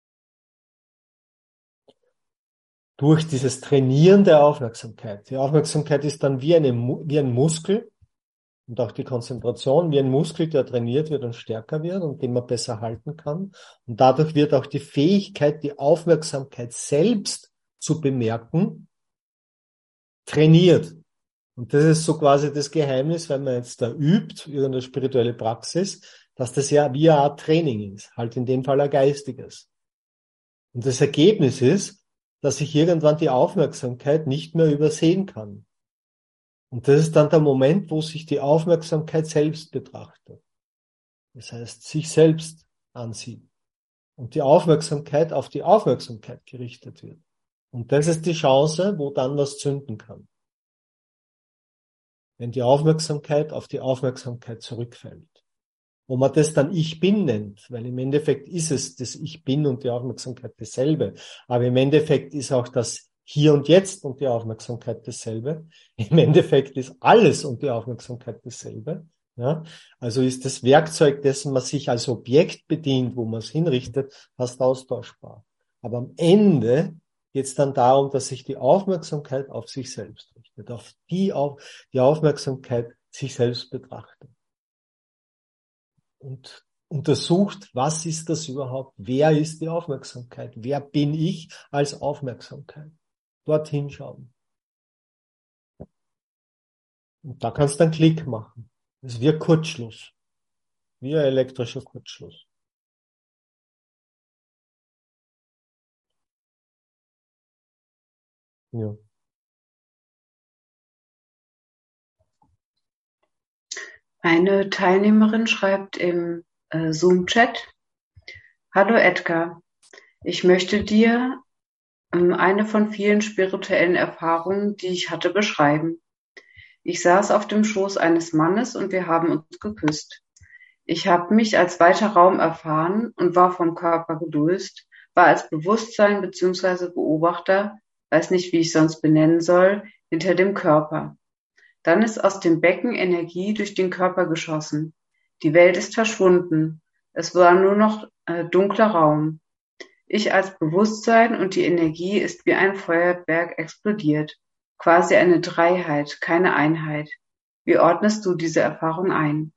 [SPEAKER 1] Durch dieses Trainieren der Aufmerksamkeit. Die Aufmerksamkeit ist dann wie, eine, wie ein Muskel und auch die Konzentration wie ein Muskel, der trainiert wird und stärker wird und den man besser halten kann. Und dadurch wird auch die Fähigkeit, die Aufmerksamkeit selbst zu bemerken, trainiert. Und das ist so quasi das Geheimnis, wenn man jetzt da übt, irgendeine spirituelle Praxis, dass das ja wie eine Art Training ist, halt in dem Fall ein geistiges. Und das Ergebnis ist, dass ich irgendwann die Aufmerksamkeit nicht mehr übersehen kann. Und das ist dann der Moment, wo sich die Aufmerksamkeit selbst betrachtet. Das heißt, sich selbst ansieht. Und die Aufmerksamkeit auf die Aufmerksamkeit gerichtet wird. Und das ist die Chance, wo dann was zünden kann. Wenn die Aufmerksamkeit auf die Aufmerksamkeit zurückfällt. Wo man das dann Ich Bin nennt, weil im Endeffekt ist es das Ich Bin und die Aufmerksamkeit dasselbe. Aber im Endeffekt ist auch das Hier und Jetzt und die Aufmerksamkeit dasselbe. Im Endeffekt ist alles und die Aufmerksamkeit dasselbe. Ja? Also ist das Werkzeug, dessen man sich als Objekt bedient, wo man es hinrichtet, fast austauschbar. Aber am Ende geht es dann darum, dass sich die Aufmerksamkeit auf sich selbst richtet, auf die, auf die Aufmerksamkeit sich selbst betrachtet. Und untersucht, was ist das überhaupt? Wer ist die Aufmerksamkeit? Wer bin ich als Aufmerksamkeit? Dorthin schauen. Und da kannst du einen Klick machen. Das ist wie ein Kurzschluss. Wie ein elektrischer Kurzschluss. Ja.
[SPEAKER 2] Eine Teilnehmerin schreibt im äh, Zoom-Chat: Hallo Edgar, ich möchte dir ähm, eine von vielen spirituellen Erfahrungen, die ich hatte, beschreiben. Ich saß auf dem Schoß eines Mannes und wir haben uns geküsst. Ich habe mich als weiter Raum erfahren und war vom Körper gelöst, war als Bewusstsein bzw. Beobachter, weiß nicht, wie ich sonst benennen soll, hinter dem Körper. Dann ist aus dem Becken Energie durch den Körper geschossen. Die Welt ist verschwunden. Es war nur noch äh, dunkler Raum. Ich als Bewusstsein und die Energie ist wie ein Feuerwerk explodiert. Quasi eine Dreiheit, keine Einheit. Wie ordnest du diese Erfahrung ein?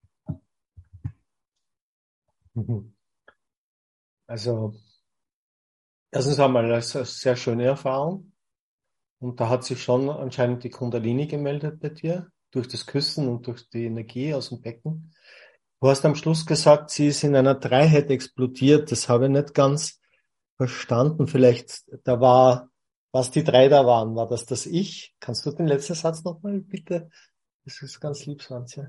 [SPEAKER 1] Also, erstens einmal eine sehr schöne Erfahrung. Und da hat sich schon anscheinend die Kundalini gemeldet bei dir, durch das Küssen und durch die Energie aus dem Becken. Du hast am Schluss gesagt, sie ist in einer Dreiheit explodiert. Das habe ich nicht ganz verstanden. Vielleicht, da war, was die drei da waren, war das das Ich? Kannst du den letzten Satz nochmal bitte? Das ist ganz lieb, Svanzia.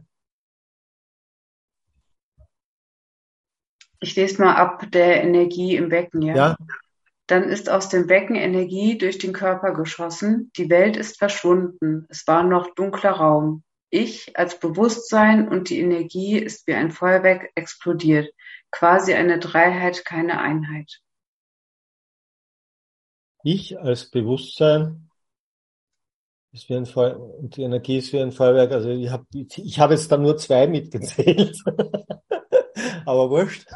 [SPEAKER 2] Ich lese mal ab der Energie im Becken, ja?
[SPEAKER 1] Ja.
[SPEAKER 2] Dann ist aus dem Becken Energie durch den Körper geschossen. Die Welt ist verschwunden. Es war noch dunkler Raum. Ich als Bewusstsein und die Energie ist wie ein Feuerwerk explodiert. Quasi eine Dreiheit, keine Einheit.
[SPEAKER 1] Ich als Bewusstsein ist wie ein Feuer, und die Energie ist wie ein Feuerwerk. Also ich habe ich hab jetzt da nur zwei mitgezählt. Aber wurscht.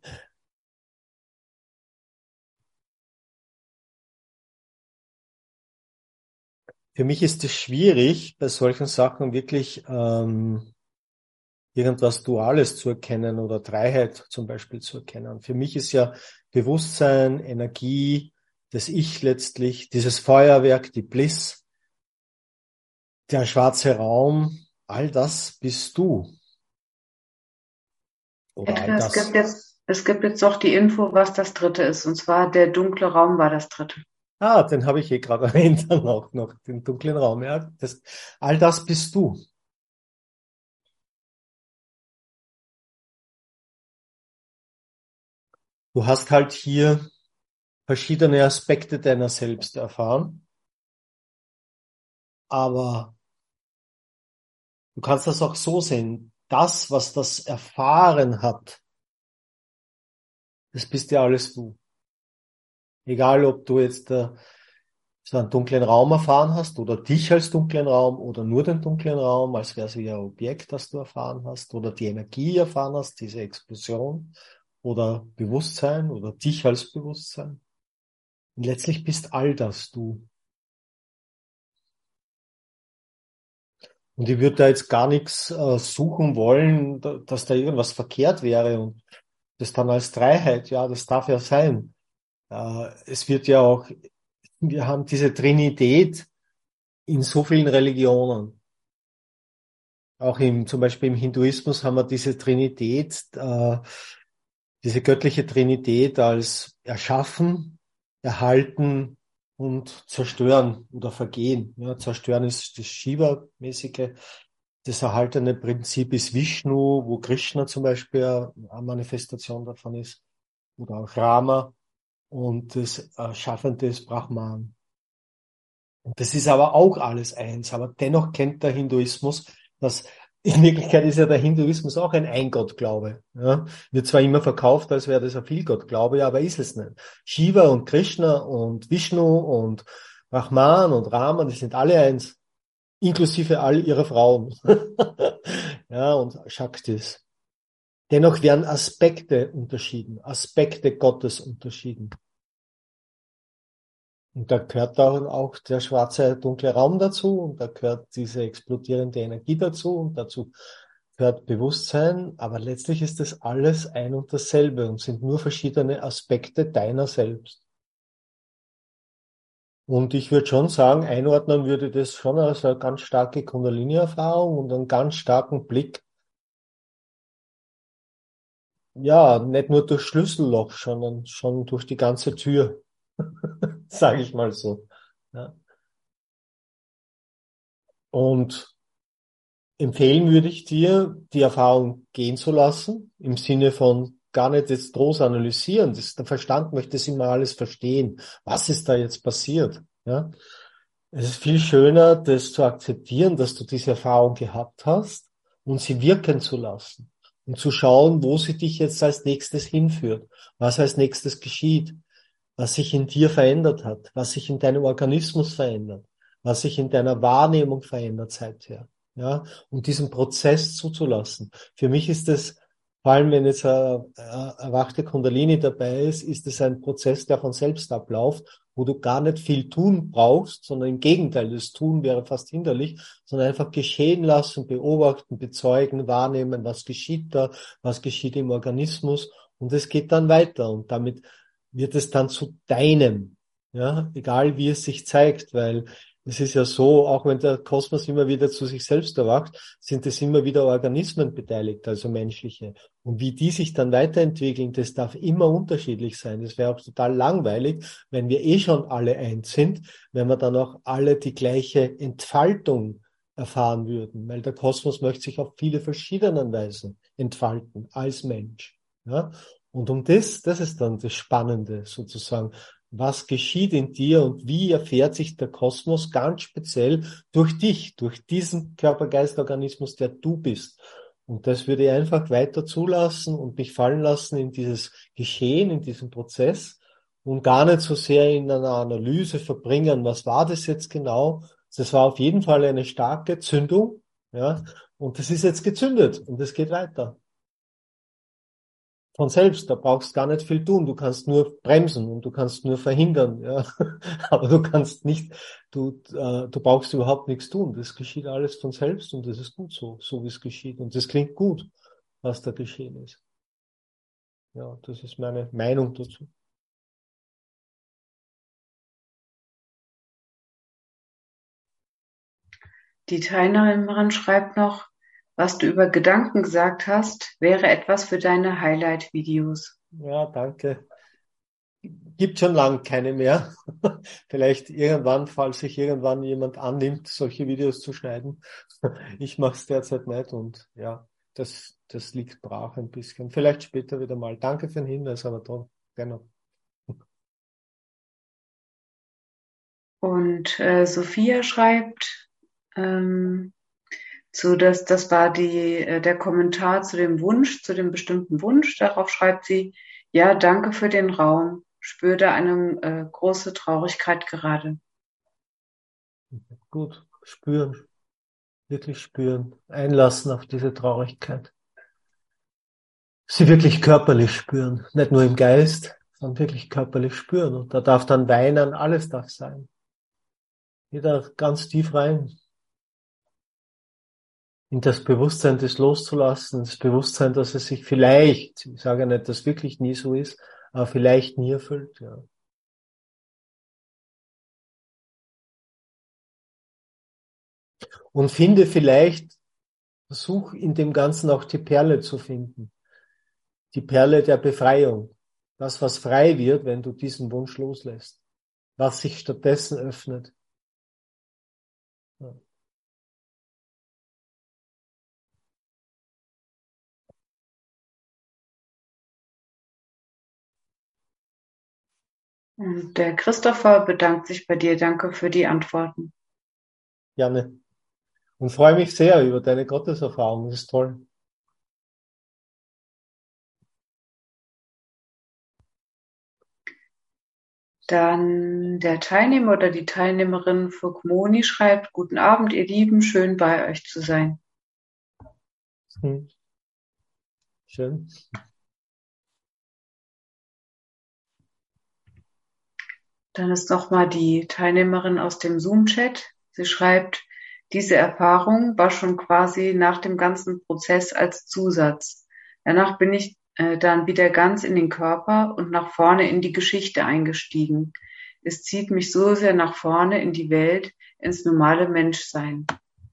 [SPEAKER 1] Für mich ist es schwierig, bei solchen Sachen wirklich ähm, irgendwas Duales zu erkennen oder Dreiheit zum Beispiel zu erkennen. Für mich ist ja Bewusstsein, Energie, das Ich letztlich, dieses Feuerwerk, die Bliss, der schwarze Raum, all das bist du. Oder all
[SPEAKER 2] Edgar, es gibt
[SPEAKER 1] das.
[SPEAKER 2] jetzt, es gibt jetzt doch die Info, was das dritte ist. Und zwar der dunkle Raum war das dritte.
[SPEAKER 1] Ah, den habe ich eh gerade erwähnt, dann auch noch, den dunklen Raum. Ja, das, all das bist du. Du hast halt hier verschiedene Aspekte deiner selbst erfahren, aber du kannst das auch so sehen. Das, was das erfahren hat, das bist ja alles du. Egal, ob du jetzt äh, so einen dunklen Raum erfahren hast oder dich als dunklen Raum oder nur den dunklen Raum, als wäre sie ja ein Objekt, das du erfahren hast oder die Energie erfahren hast, diese Explosion oder Bewusstsein oder dich als Bewusstsein. Und letztlich bist all das du. Und ich würde da jetzt gar nichts äh, suchen wollen, da, dass da irgendwas verkehrt wäre und das dann als Dreiheit, ja, das darf ja sein. Äh, es wird ja auch, wir haben diese Trinität in so vielen Religionen. Auch im, zum Beispiel im Hinduismus haben wir diese Trinität, äh, diese göttliche Trinität als Erschaffen, Erhalten und Zerstören oder Vergehen. Ja, Zerstören ist das Shiva-mäßige. Das erhaltene Prinzip ist Vishnu, wo Krishna zum Beispiel eine Manifestation davon ist. Oder auch Rama. Und das Erschaffende ist Brahman. Und das ist aber auch alles eins. Aber dennoch kennt der Hinduismus, dass in Wirklichkeit ist ja der Hinduismus auch ein Eingottglaube. Ja? Wird zwar immer verkauft, als wäre das ein Vielgottglaube, aber ist es nicht. Shiva und Krishna und Vishnu und Brahman und Rama, die sind alle eins, inklusive all ihrer Frauen. Ja, und Shaktis. Dennoch werden Aspekte unterschieden, Aspekte Gottes unterschieden. Und da gehört dann auch der schwarze, dunkle Raum dazu und da gehört diese explodierende Energie dazu und dazu gehört Bewusstsein, aber letztlich ist das alles ein und dasselbe und sind nur verschiedene Aspekte deiner selbst. Und ich würde schon sagen, einordnen würde das schon als eine ganz starke Kundalini-Erfahrung und einen ganz starken Blick, ja, nicht nur durch Schlüsselloch, sondern schon durch die ganze Tür, sage ich mal so. Ja. Und empfehlen würde ich dir, die Erfahrung gehen zu lassen, im Sinne von gar nicht jetzt groß analysieren. Das, der Verstand möchte es immer alles verstehen. Was ist da jetzt passiert? Ja? Es ist viel schöner, das zu akzeptieren, dass du diese Erfahrung gehabt hast und sie wirken zu lassen und zu schauen, wo sie dich jetzt als nächstes hinführt, was als nächstes geschieht, was sich in dir verändert hat, was sich in deinem Organismus verändert, was sich in deiner Wahrnehmung verändert seither. Ja, und diesen Prozess zuzulassen. Für mich ist es, vor allem wenn jetzt eine, eine erwachte Kundalini dabei ist, ist es ein Prozess, der von selbst abläuft, wo du gar nicht viel tun brauchst, sondern im Gegenteil, das Tun wäre fast hinderlich, sondern einfach geschehen lassen, beobachten, bezeugen, wahrnehmen, was geschieht da, was geschieht im Organismus und es geht dann weiter und damit wird es dann zu deinem, ja, egal wie es sich zeigt, weil es ist ja so, auch wenn der Kosmos immer wieder zu sich selbst erwacht, sind es immer wieder Organismen beteiligt, also menschliche. Und wie die sich dann weiterentwickeln, das darf immer unterschiedlich sein. Das wäre auch total langweilig, wenn wir eh schon alle eins sind, wenn wir dann auch alle die gleiche Entfaltung erfahren würden, weil der Kosmos möchte sich auf viele verschiedene Weisen entfalten als Mensch. Ja? Und um das, das ist dann das Spannende sozusagen. Was geschieht in dir und wie erfährt sich der Kosmos ganz speziell durch dich, durch diesen Körper-Geist-Organismus, der du bist. Und das würde ich einfach weiter zulassen und mich fallen lassen in dieses Geschehen, in diesen Prozess und gar nicht so sehr in einer Analyse verbringen, was war das jetzt genau. Das war auf jeden Fall eine starke Zündung, ja, und das ist jetzt gezündet und es geht weiter. Von selbst, da brauchst du gar nicht viel tun. Du kannst nur bremsen und du kannst nur verhindern, ja. Aber du kannst nicht, du, äh, du brauchst überhaupt nichts tun. Das geschieht alles von selbst und das ist gut so, so wie es geschieht. Und das klingt gut, was da geschehen ist. Ja, das ist meine Meinung dazu.
[SPEAKER 2] Die Teilnehmerin schreibt noch, was du über Gedanken gesagt hast, wäre etwas für deine Highlight-Videos.
[SPEAKER 1] Ja, danke. Gibt schon lang keine mehr. Vielleicht irgendwann, falls sich irgendwann jemand annimmt, solche Videos zu schneiden. Ich mache es derzeit nicht und ja, das, das liegt brach ein bisschen. Vielleicht später wieder mal. Danke für den Hinweis, aber dann gerne.
[SPEAKER 2] Und äh, Sophia schreibt, ähm, so dass das war die, äh, der Kommentar zu dem Wunsch, zu dem bestimmten Wunsch. Darauf schreibt sie, ja, danke für den Raum. Spüre da eine äh, große Traurigkeit gerade.
[SPEAKER 1] Gut, spüren, wirklich spüren, einlassen auf diese Traurigkeit. Sie wirklich körperlich spüren, nicht nur im Geist, sondern wirklich körperlich spüren. Und da darf dann weinen, alles darf sein. Jeder ganz tief rein. In das Bewusstsein, das loszulassen, das Bewusstsein, dass es sich vielleicht, ich sage nicht, dass es wirklich nie so ist, aber vielleicht nie erfüllt, ja. Und finde vielleicht, versuch in dem Ganzen auch die Perle zu finden. Die Perle der Befreiung. Das, was frei wird, wenn du diesen Wunsch loslässt. Was sich stattdessen öffnet. Ja.
[SPEAKER 2] Und der Christopher bedankt sich bei dir. Danke für die Antworten.
[SPEAKER 1] Gerne. Und freue mich sehr über deine Gotteserfahrung. Das ist toll.
[SPEAKER 2] Dann der Teilnehmer oder die Teilnehmerin Fukmoni schreibt, guten Abend, ihr Lieben, schön bei euch zu sein.
[SPEAKER 1] Hm. Schön.
[SPEAKER 2] Dann ist nochmal die Teilnehmerin aus dem Zoom-Chat. Sie schreibt, diese Erfahrung war schon quasi nach dem ganzen Prozess als Zusatz. Danach bin ich äh, dann wieder ganz in den Körper und nach vorne in die Geschichte eingestiegen. Es zieht mich so sehr nach vorne in die Welt, ins normale Menschsein.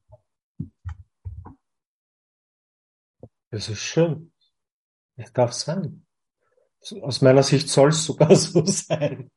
[SPEAKER 1] Das ist schön. Es darf sein. Aus meiner Sicht soll es sogar so sein.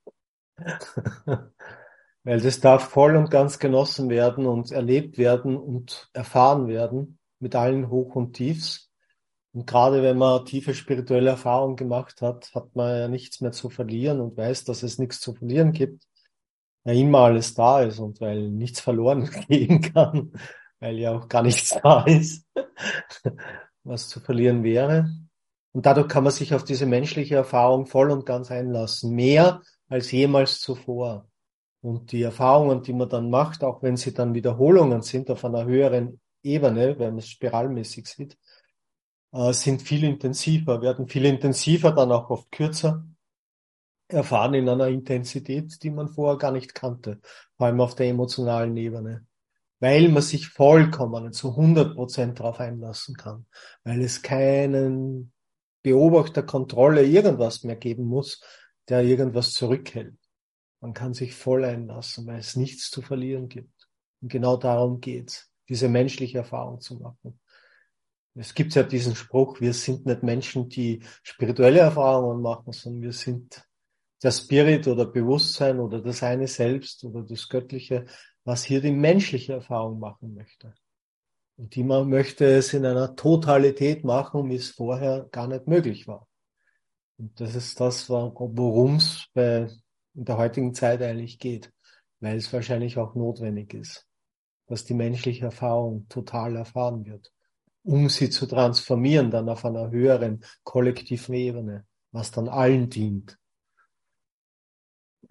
[SPEAKER 1] Weil das darf voll und ganz genossen werden und erlebt werden und erfahren werden mit allen Hoch und Tiefs. Und gerade wenn man tiefe spirituelle Erfahrungen gemacht hat, hat man ja nichts mehr zu verlieren und weiß, dass es nichts zu verlieren gibt, weil immer alles da ist und weil nichts verloren gehen kann, weil ja auch gar nichts da ist, was zu verlieren wäre. Und dadurch kann man sich auf diese menschliche Erfahrung voll und ganz einlassen, mehr als jemals zuvor. Und die Erfahrungen, die man dann macht, auch wenn sie dann Wiederholungen sind auf einer höheren Ebene, wenn man es spiralmäßig sieht, äh, sind viel intensiver, werden viel intensiver, dann auch oft kürzer, erfahren in einer Intensität, die man vorher gar nicht kannte, vor allem auf der emotionalen Ebene, weil man sich vollkommen zu hundert Prozent darauf einlassen kann, weil es keinen Beobachter, Kontrolle, irgendwas mehr geben muss, der irgendwas zurückhält. Man kann sich voll einlassen, weil es nichts zu verlieren gibt. Und genau darum geht's, diese menschliche Erfahrung zu machen. Es gibt ja diesen Spruch, wir sind nicht Menschen, die spirituelle Erfahrungen machen, sondern wir sind der Spirit oder Bewusstsein oder das eine Selbst oder das Göttliche, was hier die menschliche Erfahrung machen möchte. Und die man möchte es in einer Totalität machen, wie es vorher gar nicht möglich war. Und das ist das, worum es bei in der heutigen Zeit eigentlich geht, weil es wahrscheinlich auch notwendig ist, dass die menschliche Erfahrung total erfahren wird, um sie zu transformieren dann auf einer höheren kollektiven Ebene, was dann allen dient.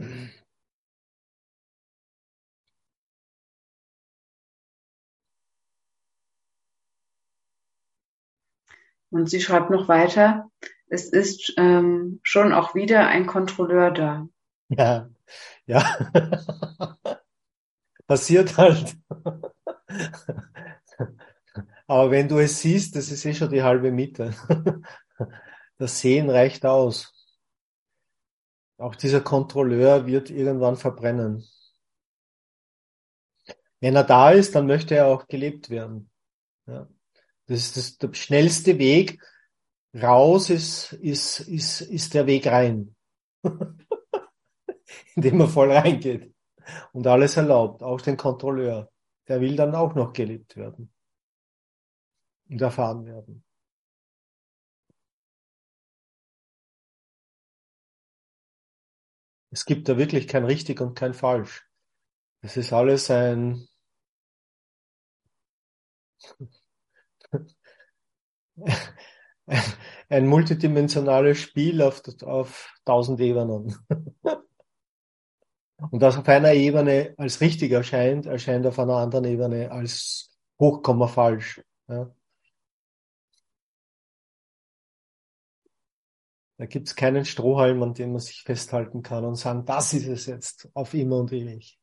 [SPEAKER 2] Und sie schreibt noch weiter, es ist ähm, schon auch wieder ein Kontrolleur da.
[SPEAKER 1] Ja, ja. Passiert halt. Aber wenn du es siehst, das ist eh schon die halbe Miete. Das Sehen reicht aus. Auch dieser Kontrolleur wird irgendwann verbrennen. Wenn er da ist, dann möchte er auch gelebt werden. Ja. Das ist das, der schnellste Weg raus ist, ist, ist, ist der Weg rein, indem er voll reingeht und alles erlaubt, auch den Kontrolleur. Der will dann auch noch gelebt werden und erfahren werden. Es gibt da wirklich kein richtig und kein falsch. Es ist alles ein, ein multidimensionales Spiel auf, auf tausend Ebenen. Und das auf einer Ebene als richtig erscheint, erscheint auf einer anderen Ebene als Hochkomma falsch. Ja. Da gibt es keinen Strohhalm, an dem man sich festhalten kann und sagen, das ist es jetzt auf immer und ewig.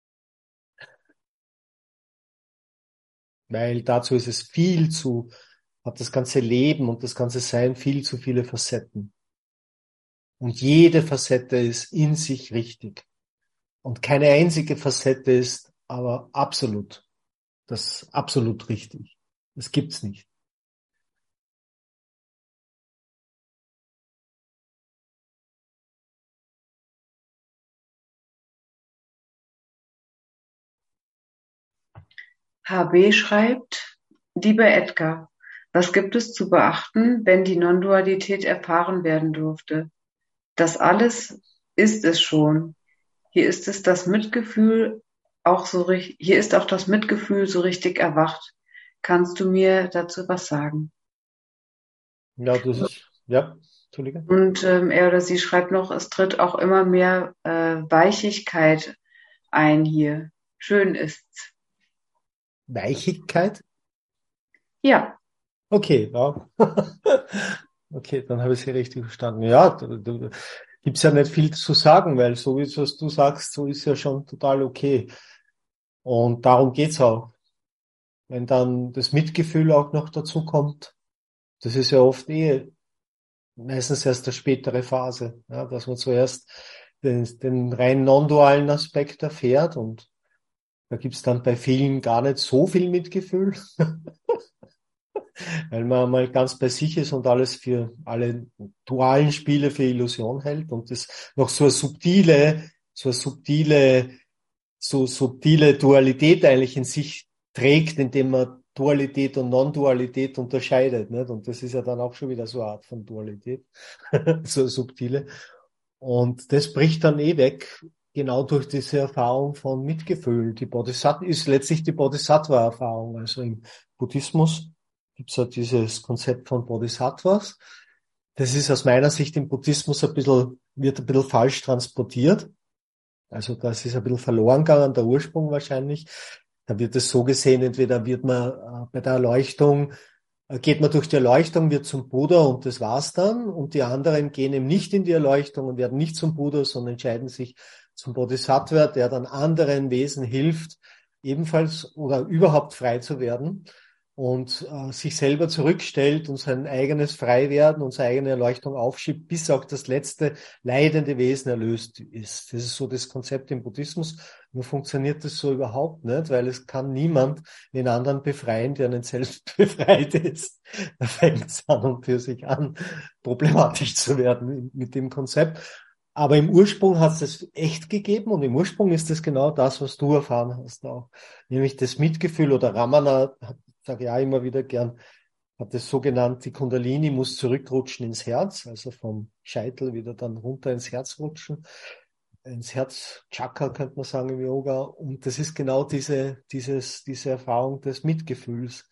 [SPEAKER 1] Weil dazu ist es viel zu, hat das ganze Leben und das ganze Sein viel zu viele Facetten. Und jede Facette ist in sich richtig. Und keine einzige Facette ist aber absolut, das absolut richtig. Das gibt's nicht.
[SPEAKER 2] H B schreibt, lieber Edgar, was gibt es zu beachten, wenn die Non-Dualität erfahren werden durfte? Das alles ist es schon. Hier ist es das Mitgefühl auch so richtig, hier ist auch das Mitgefühl so richtig erwacht. Kannst du mir dazu was sagen?
[SPEAKER 1] Ja, das ist, ja, Entschuldige.
[SPEAKER 2] Und ähm, er oder sie schreibt noch, es tritt auch immer mehr äh, Weichigkeit ein hier. Schön ist's.
[SPEAKER 1] Weichigkeit?
[SPEAKER 2] Ja,
[SPEAKER 1] Okay, ja. Okay, dann habe ich sie richtig verstanden. Ja, da, da gibt's ja nicht viel zu sagen, weil so wie es, was du sagst, so ist ja schon total okay. Und darum geht's auch. Wenn dann das Mitgefühl auch noch dazu kommt, das ist ja oft eh meistens erst eine spätere Phase, ja, dass man zuerst den, den rein non-dualen Aspekt erfährt und da gibt's dann bei vielen gar nicht so viel Mitgefühl, weil man mal ganz bei sich ist und alles für alle dualen Spiele für Illusion hält und das noch so eine subtile, so eine subtile, so subtile Dualität eigentlich in sich trägt, indem man Dualität und Non-Dualität unterscheidet, nicht? Und das ist ja dann auch schon wieder so eine Art von Dualität, so eine subtile. Und das bricht dann eh weg, genau durch diese Erfahrung von Mitgefühl. Die Bodhisattva ist letztlich die Bodhisattva-Erfahrung. Also im Buddhismus gibt's ja dieses Konzept von Bodhisattvas. Das ist aus meiner Sicht im Buddhismus ein bisschen, wird ein bisschen falsch transportiert. Also das ist ein bisschen verloren gegangen, der Ursprung wahrscheinlich. Da wird es so gesehen, entweder wird man äh, bei der Erleuchtung, äh, geht man durch die Erleuchtung, wird zum Buddha und das war's dann. Und die anderen gehen eben nicht in die Erleuchtung und werden nicht zum Buddha, sondern entscheiden sich zum Bodhisattva, der dann anderen Wesen hilft, ebenfalls oder überhaupt frei zu werden und äh, sich selber zurückstellt und sein eigenes Freiwerden und seine eigene Erleuchtung aufschiebt, bis auch das letzte leidende Wesen erlöst ist. Das ist so das Konzept im Buddhismus. Nur funktioniert das so überhaupt nicht, weil es kann niemand den anderen befreien, der nicht selbst befreit ist. Da fängt es an und für sich an, problematisch zu werden mit dem Konzept. Aber im Ursprung hat es das echt gegeben und im Ursprung ist das genau das, was du erfahren hast auch. Nämlich das Mitgefühl oder Ramana, ich sage ja immer wieder gern, hat es so genannt, die Kundalini muss zurückrutschen ins Herz, also vom Scheitel wieder dann runter ins Herz rutschen, ins Herzchakra könnte man sagen im Yoga. Und das ist genau diese, dieses, diese Erfahrung des Mitgefühls.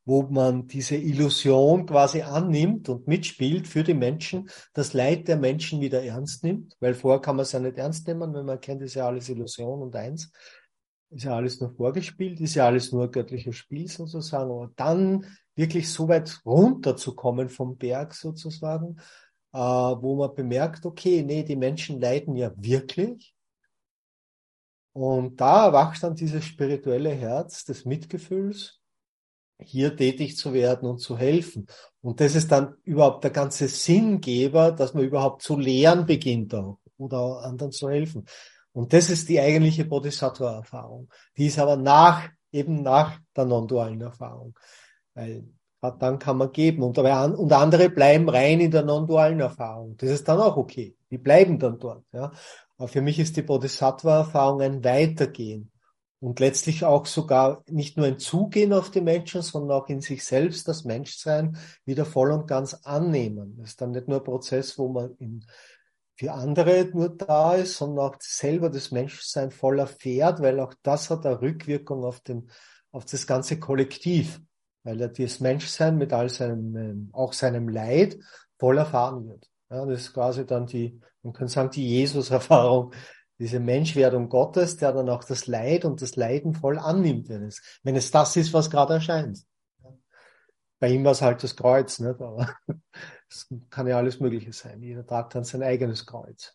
[SPEAKER 1] wo man diese Illusion quasi annimmt und mitspielt für die Menschen, das Leid der Menschen wieder ernst nimmt, weil vorher kann man es ja nicht ernst nehmen, wenn man kennt, ist ja alles Illusion und eins, ist ja alles nur vorgespielt, ist ja alles nur göttliches Spiel sozusagen, aber dann wirklich so weit runterzukommen vom Berg sozusagen, äh, wo man bemerkt, okay, nee, die Menschen leiden ja wirklich. Und da erwacht dann dieses spirituelle Herz des Mitgefühls, hier tätig zu werden und zu helfen. Und das ist dann überhaupt der ganze Sinngeber, dass man überhaupt zu lehren beginnt auch oder anderen zu helfen. Und das ist die eigentliche Bodhisattva-Erfahrung. Die ist aber nach, eben nach der non-dualen Erfahrung. Weil dann kann man geben. Und, und andere bleiben rein in der non-dualen Erfahrung. Das ist dann auch okay. Die bleiben dann dort. Ja. Aber für mich ist die Bodhisattva-Erfahrung ein Weitergehen. Und letztlich auch sogar nicht nur ein Zugehen auf die Menschen, sondern auch in sich selbst das Menschsein wieder voll und ganz annehmen. Das ist dann nicht nur ein Prozess, wo man in, für andere nur da ist, sondern auch selber das Menschsein voll erfährt, weil auch das hat eine Rückwirkung auf, den, auf das ganze Kollektiv, weil er das Menschsein mit all seinem, auch seinem Leid voll erfahren wird. Ja, das ist quasi dann die, man kann sagen, die Jesus-Erfahrung, diese Menschwerdung Gottes, der dann auch das Leid und das Leiden voll annimmt, wenn es, wenn es das ist, was gerade erscheint. Bei ihm war es halt das Kreuz, nicht? Aber es kann ja alles Mögliche sein. Jeder tragt dann sein eigenes Kreuz.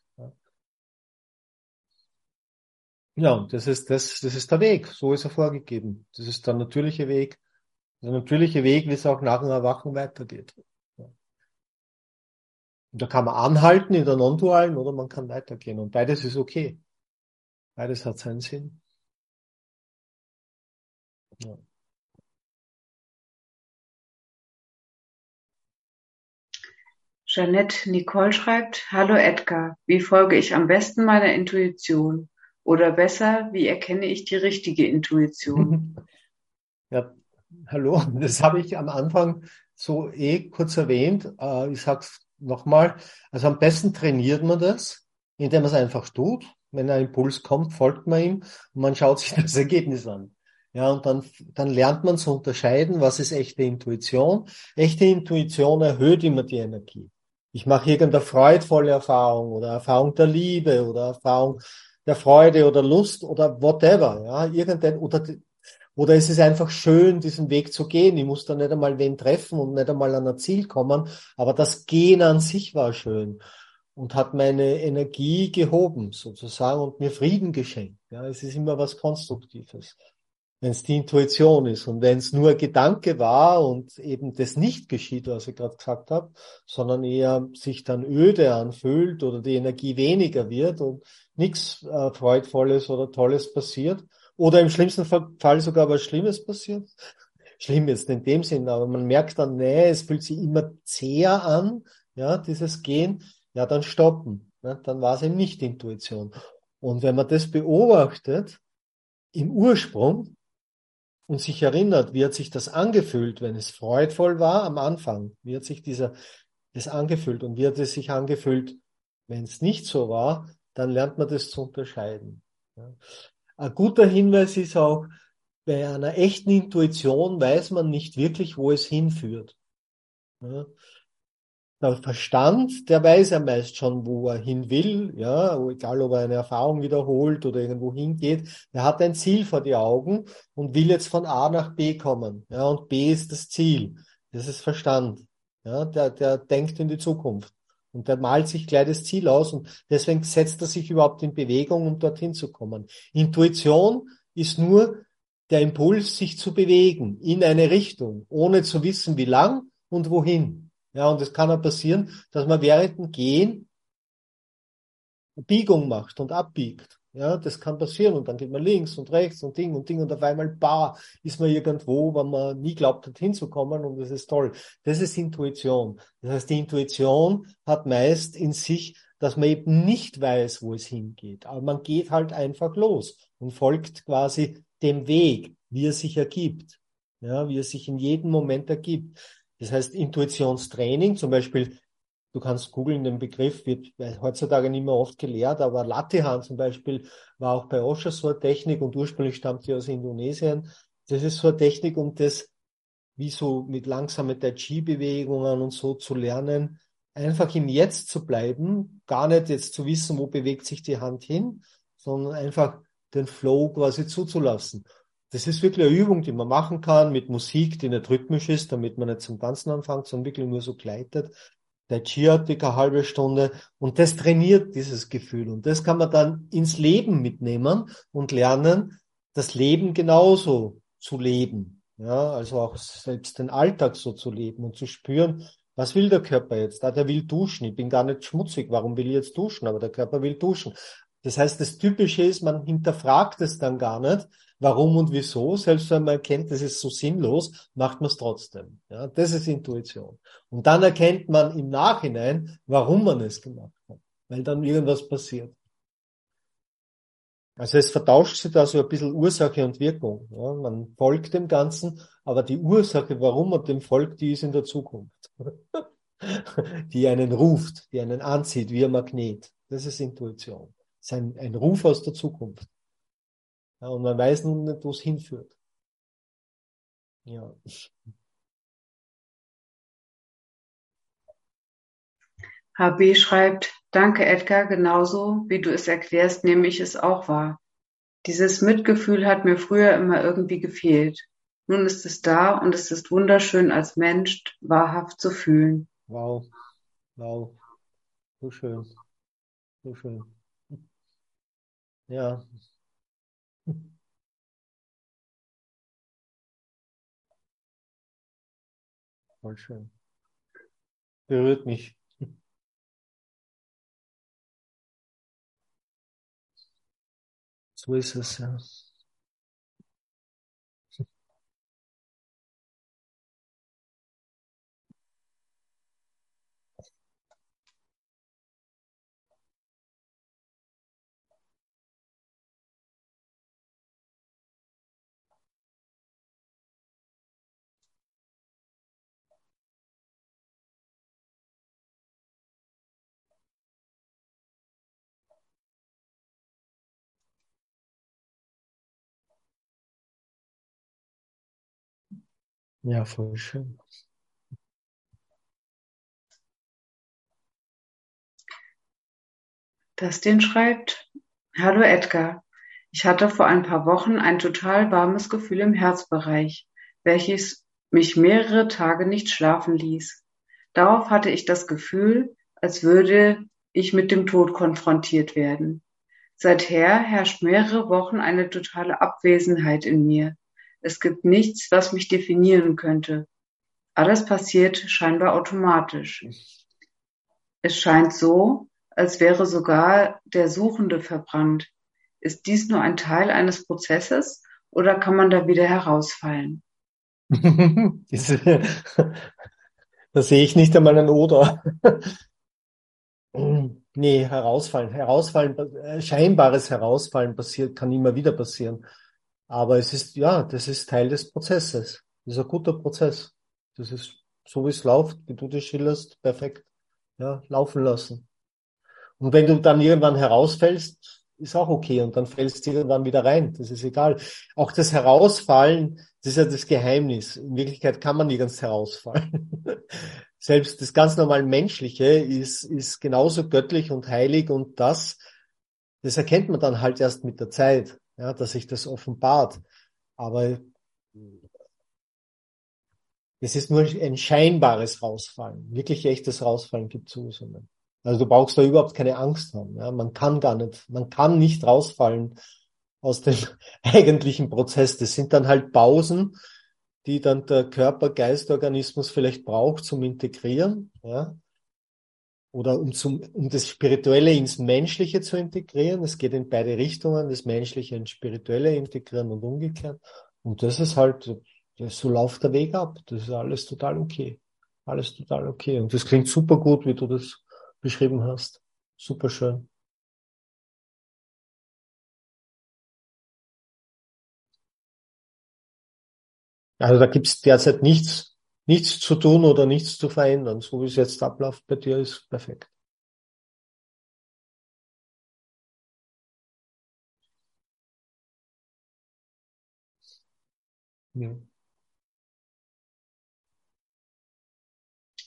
[SPEAKER 1] Ja, das ist, das, das ist der Weg. So ist er vorgegeben. Das ist der natürliche Weg. Der natürliche Weg, wie es auch nach dem Erwachen weitergeht. Und da kann man anhalten in der Non-Dualen oder man kann weitergehen. Und beides ist okay. Beides hat seinen Sinn. Ja.
[SPEAKER 2] Jeanette Nicole schreibt, Hallo Edgar, wie folge ich am besten meiner Intuition? Oder besser, wie erkenne ich die richtige Intuition?
[SPEAKER 1] Ja, hallo, das habe ich am Anfang so eh kurz erwähnt. Äh, ich sag's nochmal. Also am besten trainiert man das, indem man es einfach tut. Wenn ein Impuls kommt, folgt man ihm und man schaut sich das Ergebnis an. Ja, und dann, dann lernt man zu unterscheiden, was ist echte Intuition. Echte Intuition erhöht immer die Energie. Ich mache irgendeine freudvolle Erfahrung oder Erfahrung der Liebe oder Erfahrung der Freude oder Lust oder whatever. Ja, irgendein, oder oder es ist einfach schön, diesen Weg zu gehen. Ich muss da nicht einmal wen treffen und nicht einmal an ein Ziel kommen. Aber das Gehen an sich war schön und hat meine Energie gehoben, sozusagen, und mir Frieden geschenkt. Ja, es ist immer was Konstruktives, wenn es die Intuition ist. Und wenn es nur Gedanke war und eben das nicht geschieht, was ich gerade gesagt habe, sondern eher sich dann öde anfühlt oder die Energie weniger wird und nichts äh, Freudvolles oder Tolles passiert, oder im schlimmsten Fall sogar was Schlimmes passiert. Schlimm jetzt in dem Sinn, aber man merkt dann, nee, es fühlt sich immer zäher an, ja, dieses Gehen, ja, dann stoppen. Ne? Dann war es eben nicht Intuition. Und wenn man das beobachtet, im Ursprung, und sich erinnert, wie hat sich das angefühlt, wenn es freudvoll war am Anfang, wie hat sich dieser, das angefühlt und wie hat es sich angefühlt, wenn es nicht so war, dann lernt man das zu unterscheiden. Ja. Ein guter Hinweis ist auch, bei einer echten Intuition weiß man nicht wirklich, wo es hinführt. Ja. Der Verstand, der weiß ja meist schon, wo er hin will, ja, egal ob er eine Erfahrung wiederholt oder irgendwo hingeht. Er hat ein Ziel vor die Augen und will jetzt von A nach B kommen. Ja, und B ist das Ziel. Das ist Verstand. Ja, der, der denkt in die Zukunft. Und der malt sich gleich das Ziel aus und deswegen setzt er sich überhaupt in Bewegung, um dorthin zu kommen. Intuition ist nur der Impuls, sich zu bewegen in eine Richtung, ohne zu wissen, wie lang und wohin. Ja, und es kann auch passieren, dass man während dem Gehen eine Biegung macht und abbiegt. Ja, das kann passieren und dann geht man links und rechts und Ding und Ding und auf einmal, bah, ist man irgendwo, wo man nie glaubt hat hinzukommen und das ist toll. Das ist Intuition. Das heißt, die Intuition hat meist in sich, dass man eben nicht weiß, wo es hingeht. Aber man geht halt einfach los und folgt quasi dem Weg, wie er sich ergibt. Ja, wie er sich in jedem Moment ergibt. Das heißt, Intuitionstraining, zum Beispiel, du kannst googeln, den Begriff wird heutzutage nicht mehr oft gelehrt, aber Latihan zum Beispiel war auch bei Osho so eine Technik und ursprünglich stammt sie aus Indonesien. Das ist so eine Technik, um das wie so mit langsamen Tai Chi-Bewegungen und so zu lernen, einfach im Jetzt zu bleiben, gar nicht jetzt zu wissen, wo bewegt sich die Hand hin, sondern einfach den Flow quasi zuzulassen. Das ist wirklich eine Übung, die man machen kann mit Musik, die nicht rhythmisch ist, damit man nicht zum Tanzen anfängt, sondern wirklich nur so gleitet. Tai Chi hat eine halbe Stunde und das trainiert dieses Gefühl und das kann man dann ins Leben mitnehmen und lernen, das Leben genauso zu leben. Ja, also auch selbst den Alltag so zu leben und zu spüren, was will der Körper jetzt? Ah, der will duschen. Ich bin gar nicht schmutzig. Warum will ich jetzt duschen? Aber der Körper will duschen. Das heißt, das Typische ist, man hinterfragt es dann gar nicht, warum und wieso. Selbst wenn man erkennt, das ist so sinnlos, macht man es trotzdem. Ja, das ist Intuition. Und dann erkennt man im Nachhinein, warum man es gemacht hat, weil dann irgendwas passiert. Also es vertauscht sich da so ein bisschen Ursache und Wirkung. Ja, man folgt dem Ganzen, aber die Ursache, warum man dem folgt, die ist in der Zukunft. Die einen ruft, die einen anzieht, wie ein Magnet. Das ist Intuition. Das ist ein, ein Ruf aus der Zukunft. Ja, und man weiß nun nicht, wo es hinführt. Ja.
[SPEAKER 2] H B schreibt, danke Edgar, genauso wie du es erklärst, nehme ich es auch wahr. Dieses Mitgefühl hat mir früher immer irgendwie gefehlt. Nun ist es da und es ist wunderschön als Mensch wahrhaft zu fühlen.
[SPEAKER 1] Wow, wow, so schön, so schön. Ja, voll schön. Berührt mich. So ist es, ja. Ja, voll schön.
[SPEAKER 2] Dustin schreibt, hallo Edgar, ich hatte vor ein paar Wochen ein total warmes Gefühl im Herzbereich, welches mich mehrere Tage nicht schlafen ließ. Darauf hatte ich das Gefühl, als würde ich mit dem Tod konfrontiert werden. Seither herrscht mehrere Wochen eine totale Abwesenheit in mir. Es gibt nichts, was mich definieren könnte. Alles passiert scheinbar automatisch. Es scheint so, als wäre sogar der Suchende verbrannt. Ist dies nur ein Teil eines Prozesses oder kann man da wieder herausfallen?
[SPEAKER 1] Diese- Da sehe ich nicht einmal ein Oder. Nee, herausfallen. Herausfallen, äh, scheinbares Herausfallen passiert, kann immer wieder passieren. Aber es ist, ja, das ist Teil des Prozesses. Das ist ein guter Prozess. Das ist so, wie es läuft, wie du das schilderst, perfekt. Ja, laufen lassen. Und wenn du dann irgendwann herausfällst, ist auch okay. Und dann fällst du irgendwann wieder rein. Das ist egal. Auch das Herausfallen, das ist ja das Geheimnis. In Wirklichkeit kann man nie ganz herausfallen. Selbst das ganz normal Menschliche ist, ist genauso göttlich und heilig und das, das erkennt man dann halt erst mit der Zeit, ja, dass sich das offenbart. Aber es ist nur ein scheinbares Rausfallen. Wirklich echtes Rausfallen gibt es sowieso nicht. Also du brauchst da überhaupt keine Angst haben. Ja? Man kann gar nicht, man kann nicht rausfallen aus dem eigentlichen Prozess. Das sind dann halt Pausen, die dann der Körper, Geist, Organismus vielleicht braucht zum Integrieren, ja, oder um zum, um das Spirituelle ins Menschliche zu integrieren. Es geht in beide Richtungen, das Menschliche ins Spirituelle integrieren und umgekehrt. Und das ist halt, das, so läuft der Weg ab. Das ist alles total okay. Alles total okay. Und das klingt super gut, wie du das beschrieben hast. Super schön. Also da gibt's derzeit nichts, nichts zu tun oder nichts zu verändern. So wie es jetzt abläuft bei dir, ist perfekt. Ja.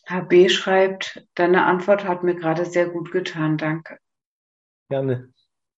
[SPEAKER 2] H B schreibt, deine Antwort hat mir gerade sehr gut getan, danke.
[SPEAKER 1] Gerne.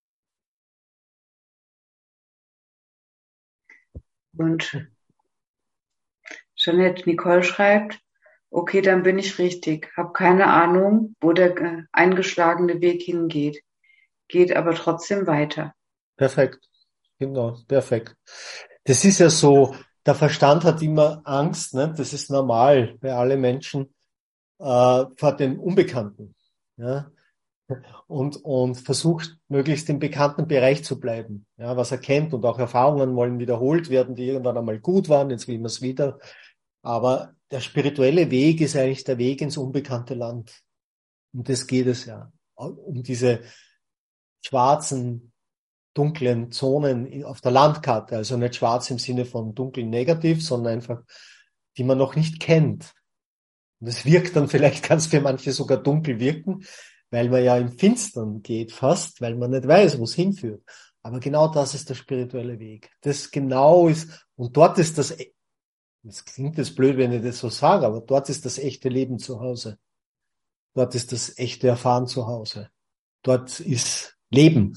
[SPEAKER 2] Und Jeanette Nicole schreibt, okay, dann bin ich richtig. Hab keine Ahnung, wo der äh, eingeschlagene Weg hingeht. Geht aber trotzdem weiter.
[SPEAKER 1] Perfekt. Genau, perfekt. Das ist ja so, der Verstand hat immer Angst, ne? Das ist normal bei allen Menschen, äh, vor dem Unbekannten. Ja? Und, und versucht, möglichst im bekannten Bereich zu bleiben. Ja, was er kennt, und auch Erfahrungen wollen wiederholt werden, die irgendwann einmal gut waren, jetzt will man es wieder. Aber der spirituelle Weg ist eigentlich der Weg ins unbekannte Land. Um das geht es ja. Um diese schwarzen, dunklen Zonen auf der Landkarte. Also nicht schwarz im Sinne von dunkel negativ, sondern einfach, die man noch nicht kennt. Und es wirkt dann vielleicht, kann es für manche sogar dunkel wirken, weil man ja im Finstern geht fast, weil man nicht weiß, wo es hinführt. Aber genau das ist der spirituelle Weg. Das genau ist, und dort ist das, es klingt jetzt blöd, wenn ich das so sage, aber dort ist das echte Leben zu Hause. Dort ist das echte Erfahren zu Hause. Dort ist Leben.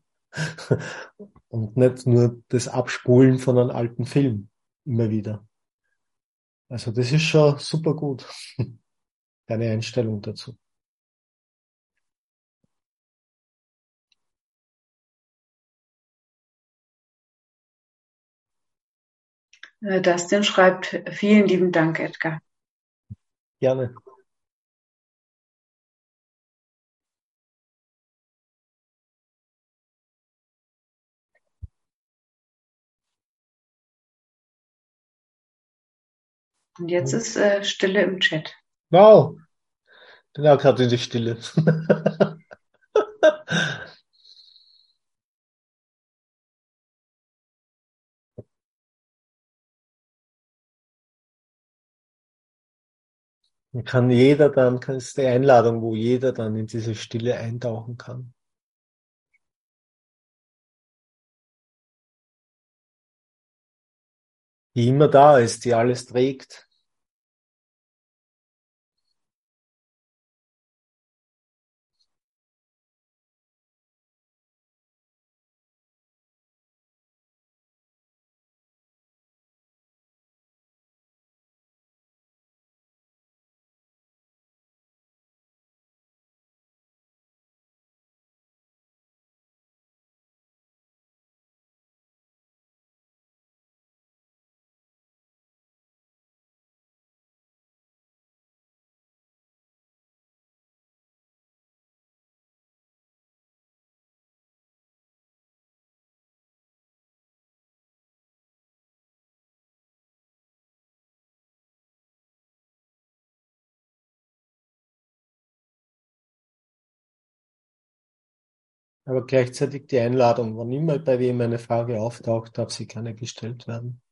[SPEAKER 1] Und nicht nur das Abspulen von einem alten Film immer wieder. Also das ist schon super gut, deine Einstellung dazu.
[SPEAKER 2] Äh, Dustin schreibt, vielen lieben Dank, Edgar.
[SPEAKER 1] Gerne.
[SPEAKER 2] Und jetzt ist äh, Stille im Chat.
[SPEAKER 1] Wow, bin auch gerade in die Stille. Und kann jeder dann, kann es die Einladung, wo jeder dann in diese Stille eintauchen kann. Die immer da ist, die alles trägt. Aber gleichzeitig die Einladung, wann immer bei wem eine Frage auftaucht, darf sie gerne gestellt werden.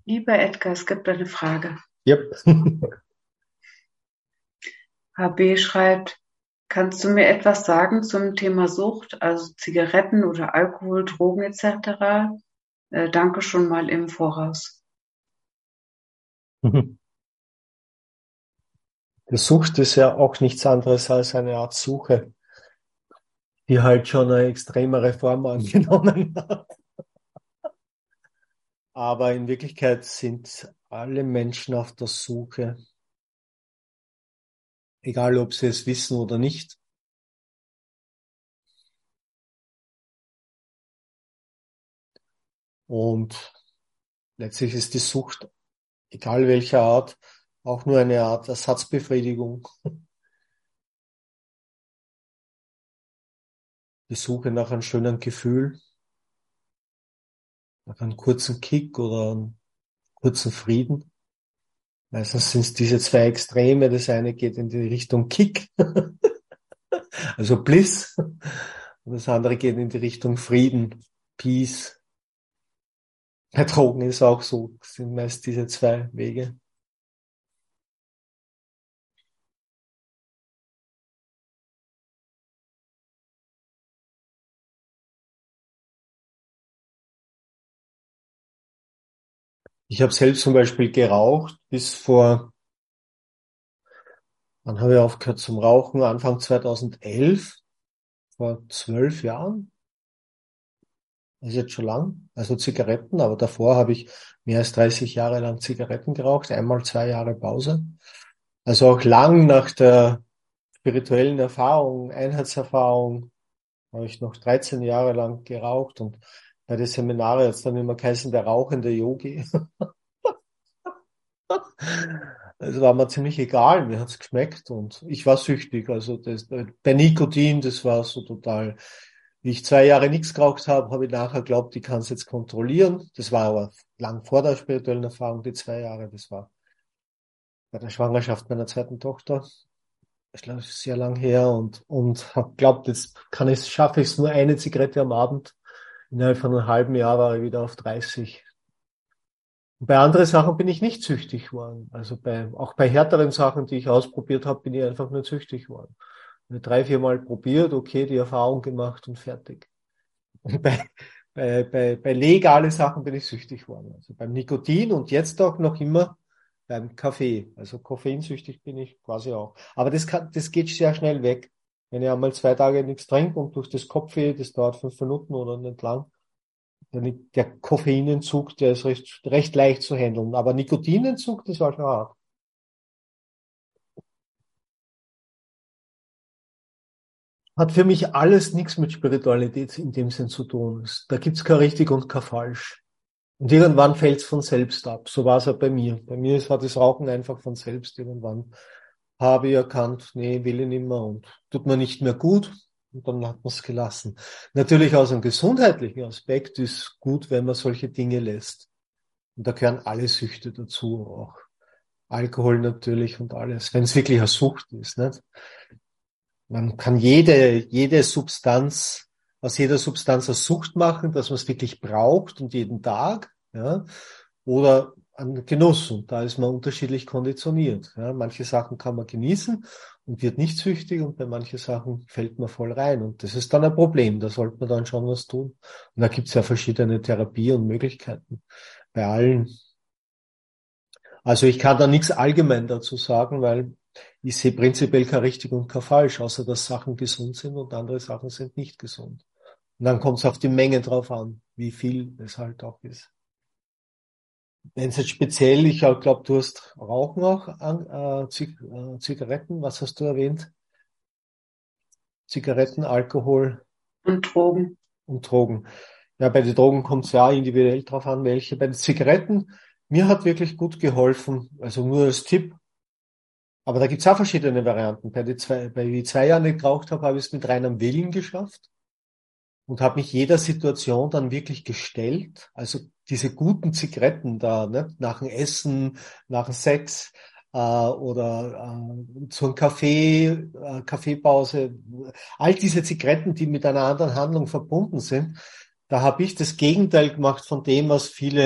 [SPEAKER 2] Lieber Edgar, es gibt eine Frage.
[SPEAKER 1] Yep.
[SPEAKER 2] H B schreibt, kannst du mir etwas sagen zum Thema Sucht, also Zigaretten oder Alkohol, Drogen et cetera? Äh, danke schon mal im Voraus.
[SPEAKER 1] Die Sucht ist ja auch nichts anderes als eine Art Suche, die halt schon eine extremere Form angenommen hat. Aber in Wirklichkeit sind alle Menschen auf der Suche, egal ob sie es wissen oder nicht. Und letztlich ist die Sucht, egal welcher Art, auch nur eine Art Ersatzbefriedigung. Die Suche nach einem schönen Gefühl, nach einem kurzen Kick oder einem kurzen Frieden. Meistens sind es diese zwei Extreme. Das eine geht in die Richtung Kick, also Bliss, und das andere geht in die Richtung Frieden, Peace. Bei Drogen ist auch so, es sind meist diese zwei Wege. Ich habe selbst zum Beispiel geraucht bis vor, wann habe ich aufgehört zum Rauchen? Anfang zweitausendelf, vor zwölf Jahren. Das ist jetzt schon lang, also Zigaretten, aber davor habe ich mehr als dreißig Jahre lang Zigaretten geraucht, einmal zwei Jahre Pause. Also auch lang nach der spirituellen Erfahrung, Einheitserfahrung, habe ich noch dreizehn Jahre lang geraucht und bei den Seminaren hat es dann immer geheißen, der rauchende Yogi. Also war mir ziemlich egal, mir hat's geschmeckt und ich war süchtig. Also das, bei Nikotin, das war so total. Wie ich zwei Jahre nichts geraucht habe, habe ich nachher geglaubt, ich kann es jetzt kontrollieren. Das war aber lang vor der spirituellen Erfahrung, die zwei Jahre. Das war bei der Schwangerschaft meiner zweiten Tochter. Das ist sehr lang her und, und habe geglaubt, jetzt kann ich, schaffe ich es nur eine Zigarette am Abend. Innerhalb von einem halben Jahr war ich wieder auf dreißig. Und bei anderen Sachen bin ich nicht süchtig geworden. Also bei, auch bei härteren Sachen, die ich ausprobiert habe, bin ich einfach nur süchtig geworden. Drei, vier Mal probiert, okay, die Erfahrung gemacht und fertig. Und bei, bei, bei, bei legalen Sachen bin ich süchtig geworden. Also beim Nikotin und jetzt auch noch immer beim Kaffee. Also koffeinsüchtig bin ich quasi auch. Aber das kann, das geht sehr schnell weg. Wenn ich einmal zwei Tage nichts trinke und durch das Kopfweh, das dauert fünf Minuten oder nicht lang, dann der Koffeinentzug, der ist recht, recht leicht zu handeln. Aber Nikotinentzug, das war schon hart. Hat für mich alles nichts mit Spiritualität in dem Sinn zu tun. Da gibt's kein richtig und kein falsch. Und irgendwann fällt's von selbst ab. So war es auch bei mir. Bei mir war das Rauchen einfach von selbst. Irgendwann habe ich erkannt, nee, will ich nicht mehr und tut mir nicht mehr gut. Und dann hat man es gelassen. Natürlich aus einem gesundheitlichen Aspekt ist gut, wenn man solche Dinge lässt. Und da gehören alle Süchte dazu, auch Alkohol natürlich und alles, wenn es wirklich eine Sucht ist, nicht? Man kann jede, jede Substanz, aus jeder Substanz eine Sucht machen, dass man es wirklich braucht und jeden Tag, ja, oder an Genuss. Und da ist man unterschiedlich konditioniert. Ja. Manche Sachen kann man genießen und wird nicht süchtig und bei manchen Sachen fällt man voll rein. Und das ist dann ein Problem. Da sollte man dann schon was tun. Und da gibt es ja verschiedene Therapie und Möglichkeiten bei allen. Also ich kann da nichts allgemein dazu sagen, weil ich sehe prinzipiell kein richtig und kein falsch, außer dass Sachen gesund sind und andere Sachen sind nicht gesund. Und dann kommt es auf die Menge drauf an, wie viel es halt auch ist. Wenn es jetzt speziell, ich glaube, du hast Rauchen auch an, äh, Zig, äh, Zigaretten, was hast du erwähnt? Zigaretten, Alkohol
[SPEAKER 2] Und Drogen.
[SPEAKER 1] und Drogen. Ja, bei den Drogen kommt es ja individuell drauf an, welche. Bei den Zigaretten, mir hat wirklich gut geholfen, also nur als Tipp. Aber da gibt's auch verschiedene Varianten. Bei die zwei, bei die zwei Jahren nicht geraucht habe, habe ich es mit reinem Willen geschafft und habe mich jeder Situation dann wirklich gestellt. Also diese guten Zigaretten da, ne, nach dem Essen, nach dem Sex äh, oder äh, zu einem Kaffee, äh, Kaffeepause, all diese Zigaretten, die mit einer anderen Handlung verbunden sind, da habe ich das Gegenteil gemacht von dem, was viele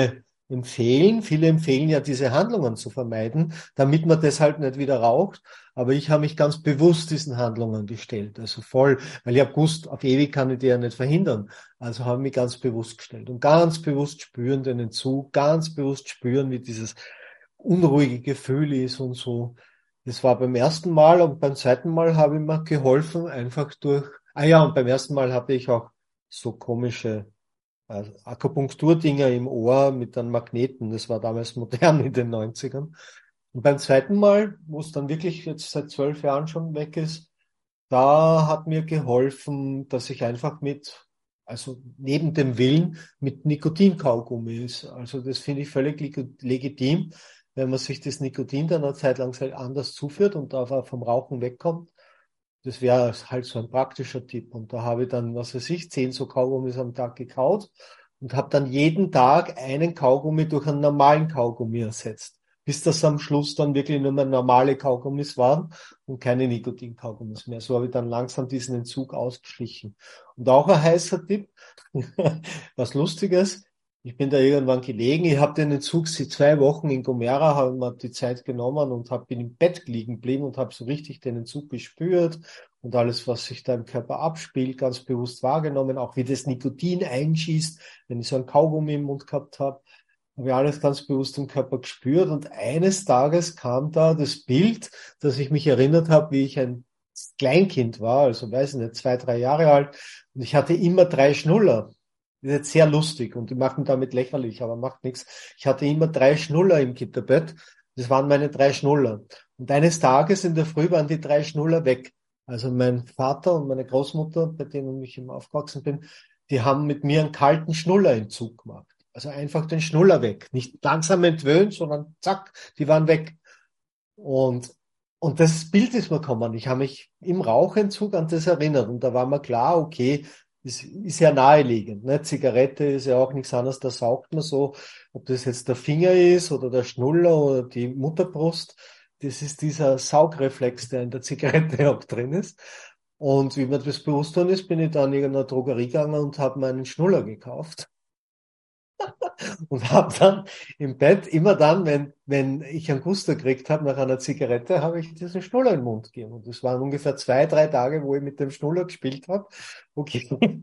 [SPEAKER 1] empfehlen. Viele empfehlen ja, diese Handlungen zu vermeiden, damit man das halt nicht wieder raucht. Aber ich habe mich ganz bewusst diesen Handlungen gestellt. Also voll, weil ich habe gewusst, auf ewig kann ich die ja nicht verhindern. Also habe ich mich ganz bewusst gestellt und ganz bewusst spüren den Entzug, ganz bewusst spüren, wie dieses unruhige Gefühl ist und so. Das war beim ersten Mal, und beim zweiten Mal habe ich mir geholfen, einfach durch, ah ja, und beim ersten Mal hatte ich auch so komische äh, Akupunkturdinger im Ohr mit einem Magneten. Das war damals modern in den Neunzigern. Und beim zweiten Mal, wo es dann wirklich jetzt seit zwölf Jahren schon weg ist, da hat mir geholfen, dass ich einfach mit, also neben dem Willen, mit Nikotinkaugummi ist. Also das finde ich völlig legitim, wenn man sich das Nikotin dann eine Zeit lang anders zuführt und da vom Rauchen wegkommt. Das wäre halt so ein praktischer Tipp. Und da habe ich dann, was weiß ich, zehn so Kaugummis am Tag gekaut und habe dann jeden Tag einen Kaugummi durch einen normalen Kaugummi ersetzt. Bis das am Schluss dann wirklich nur mehr normale Kaugummis waren und keine Nikotinkaugummis mehr. So habe ich dann langsam diesen Entzug ausgeschlichen. Und auch ein heißer Tipp, was Lustiges, ich bin da irgendwann gelegen, ich habe den Entzug seit zwei Wochen in Gomera, habe mir die Zeit genommen und hab, bin im Bett liegen geblieben und habe so richtig den Entzug gespürt und alles, was sich da im Körper abspielt, ganz bewusst wahrgenommen, auch wie das Nikotin einschießt, wenn ich so ein Kaugummi im Mund gehabt habe, habe ich alles ganz bewusst im Körper gespürt und eines Tages kam da das Bild, dass ich mich erinnert habe, wie ich ein Kleinkind war, also weiß ich nicht, zwei, drei Jahre alt und ich hatte immer drei Schnuller. Das ist jetzt sehr lustig und die machen damit lächerlich, aber macht nichts. Ich hatte immer drei Schnuller im Gitterbett. Das waren meine drei Schnuller. Und eines Tages in der Früh waren die drei Schnuller weg. Also mein Vater und meine Großmutter, bei denen ich immer aufgewachsen bin, die haben mit mir einen kalten Schnullerentzug gemacht. Also einfach den Schnuller weg. Nicht langsam entwöhnt, sondern zack, die waren weg. Und, und das Bild ist mir gekommen. Ich habe mich im Rauchentzug an das erinnert. Und da war mir klar, okay, das ist ja naheliegend. Ne? Zigarette ist ja auch nichts anderes, da saugt man so, ob das jetzt der Finger ist oder der Schnuller oder die Mutterbrust. Das ist dieser Saugreflex, der in der Zigarette auch drin ist. Und wie mir das bewusst worden ist, bin ich dann in irgendeiner Drogerie gegangen und habe meinen Schnuller gekauft und habe dann im Bett, immer dann, wenn, wenn ich einen Guster gekriegt habe nach einer Zigarette, habe ich diesen Schnuller in den Mund gegeben. Und das waren ungefähr zwei, drei Tage, wo ich mit dem Schnuller gespielt habe. Okay.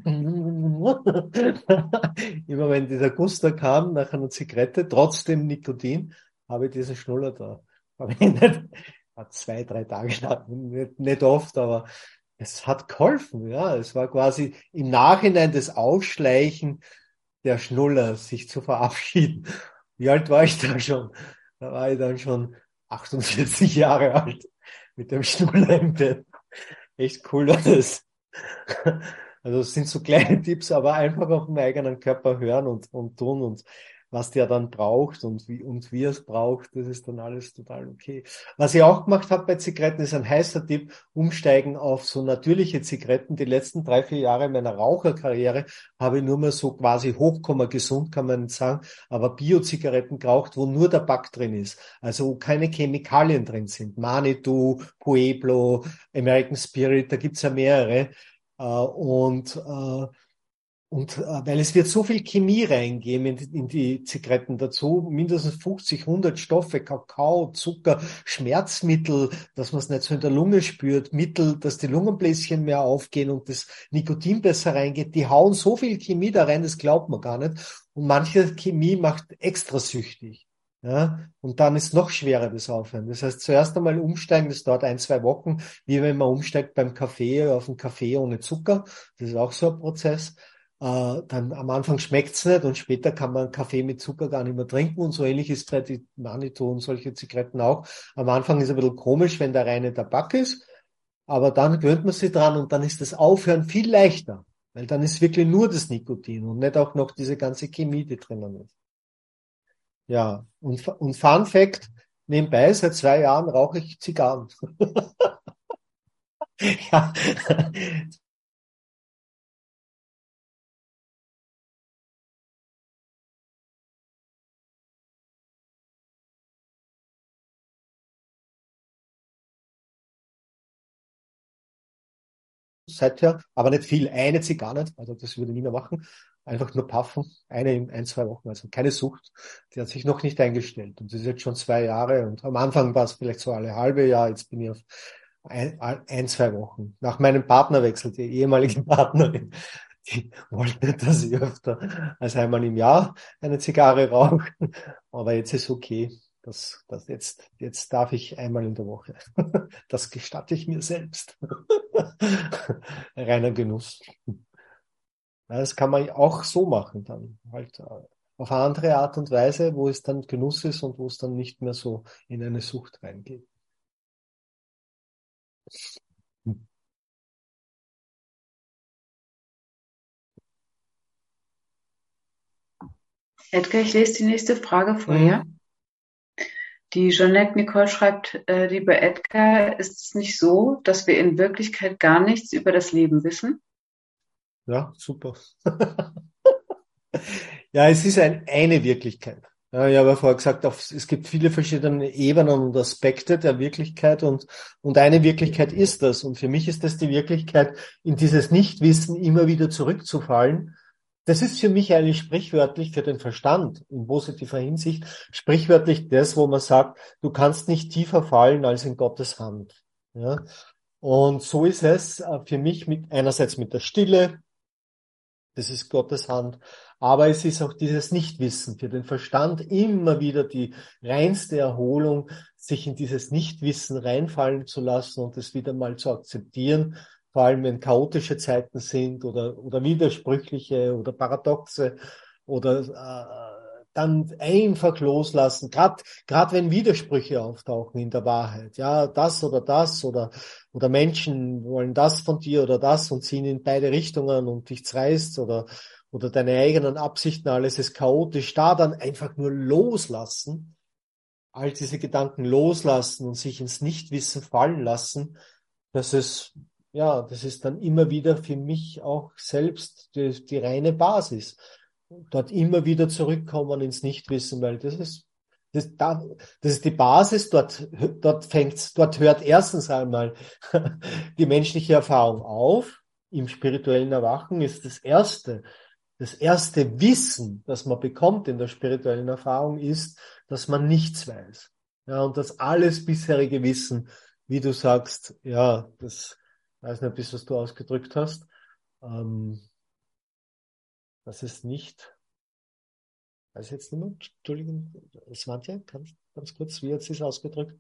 [SPEAKER 1] Immer wenn dieser Guster kam nach einer Zigarette, trotzdem Nikotin, habe ich diesen Schnuller da. Habe ich nicht, hat zwei, drei Tage lang, nicht, nicht oft, aber es hat geholfen, ja. Es war quasi im Nachhinein das Aufschleichen der Schnuller, sich zu verabschieden. Wie alt war ich da schon? Da war ich dann schon achtundvierzig Jahre alt mit dem Schnuller im Bett. Echt cool war das. Also es sind so kleine Tipps, aber einfach auf den eigenen Körper hören und, und tun und was der dann braucht und wie, und wie er es braucht, das ist dann alles total okay. Was ich auch gemacht habe bei Zigaretten, ist ein heißer Tipp, umsteigen auf so natürliche Zigaretten. Die letzten drei, vier Jahre meiner Raucherkarriere habe ich nur mehr so quasi hochkomma gesund, kann man nicht sagen, aber Bio-Zigaretten geraucht, wo nur Tabak drin ist. Also wo keine Chemikalien drin sind. Manitou, Pueblo, American Spirit, da gibt's ja mehrere. Äh, und äh, und äh, weil es wird so viel Chemie reingehen in, in die Zigaretten dazu, mindestens fünfzig, hundert Stoffe, Kakao, Zucker, Schmerzmittel, dass man es nicht so in der Lunge spürt, Mittel, dass die Lungenbläschen mehr aufgehen und das Nikotin besser reingeht. Die hauen so viel Chemie da rein, das glaubt man gar nicht. Und manche Chemie macht extra süchtig. Ja, und dann ist noch schwerer das Aufhören. Das heißt, zuerst einmal umsteigen, das dauert ein, zwei Wochen, wie wenn man umsteigt beim Kaffee auf einen Kaffee ohne Zucker. Das ist auch so ein Prozess. Äh, dann am Anfang schmeckt's nicht und später kann man Kaffee mit Zucker gar nicht mehr trinken und so ähnlich ist bei den Manitou und solche Zigaretten auch. Am Anfang ist es ein bisschen komisch, wenn der reine Tabak ist, aber dann gewöhnt man sich dran und dann ist das Aufhören viel leichter, weil dann ist wirklich nur das Nikotin und nicht auch noch diese ganze Chemie, die drinnen ist. Ja, und, und Fun Fact, nebenbei, seit zwei Jahren rauche ich Zigarren. Ja. Seither, aber nicht viel, eine Zigarre nicht, also das würde ich nie mehr machen. einfach nur paffen, eine, ein, zwei Wochen, also keine Sucht, die hat sich noch nicht eingestellt und das ist jetzt schon zwei Jahre und am Anfang war es vielleicht so alle halbe Jahr, jetzt bin ich auf ein, ein zwei Wochen. Nach meinem Partnerwechsel, die ehemalige Partnerin, die wollte, dass ich öfter als einmal im Jahr eine Zigarre rauche, aber jetzt ist okay. Das, das jetzt, jetzt darf ich einmal in der Woche. Das gestatte ich mir selbst. Reiner Genuss. Ja, das kann man auch so machen dann. Halt äh, auf eine andere Art und Weise, wo es dann Genuss ist und wo es dann nicht mehr so in eine Sucht reingeht.
[SPEAKER 2] Edgar, ich lese die nächste Frage vor, ja?
[SPEAKER 1] Mhm.
[SPEAKER 2] Die Jeanette Nicole schreibt, äh, lieber Edgar, ist es nicht so, dass wir in Wirklichkeit gar nichts über das Leben wissen?
[SPEAKER 1] Ja, super. Ja, es ist ein, eine Wirklichkeit. Ja, ich habe ja vorher gesagt, auf, es gibt viele verschiedene Ebenen und Aspekte der Wirklichkeit und, und eine Wirklichkeit ist das. Und für mich ist das die Wirklichkeit, in dieses Nichtwissen immer wieder zurückzufallen. Das ist für mich eigentlich sprichwörtlich für den Verstand in positiver Hinsicht, sprichwörtlich das, wo man sagt, du kannst nicht tiefer fallen als in Gottes Hand. Ja? Und so ist es äh, für mich mit, einerseits mit der Stille, das ist Gottes Hand. Aber es ist auch dieses Nichtwissen für den Verstand immer wieder die reinste Erholung, sich in dieses Nichtwissen reinfallen zu lassen und es wieder mal zu akzeptieren, vor allem wenn chaotische Zeiten sind oder, oder widersprüchliche oder paradoxe oder äh, dann einfach loslassen, gerade gerade wenn Widersprüche auftauchen in der Wahrheit, ja, das oder das oder oder Menschen wollen das von dir oder das und ziehen in beide Richtungen und dich zerreißt oder, oder deine eigenen Absichten, alles ist chaotisch, da dann einfach nur loslassen, all diese Gedanken loslassen und sich ins Nichtwissen fallen lassen, das ist, ja, das ist dann immer wieder für mich auch selbst die, die reine Basis. Dort immer wieder zurückkommen ins Nichtwissen, weil das ist das, da, das ist die Basis, dort, dort fängt's, dort hört erstens einmal die menschliche Erfahrung auf. Im spirituellen Erwachen ist das erste, das erste Wissen, das man bekommt in der spirituellen Erfahrung, ist, dass man nichts weiß. Ja, und dass alles bisherige Wissen, wie du sagst, ja, das, weiß nicht, bis was du ausgedrückt hast, ähm, das ist nicht, weiß jetzt niemand, Entschuldigung, Svante, ganz, ganz kurz, wie hat sie es ausgedrückt?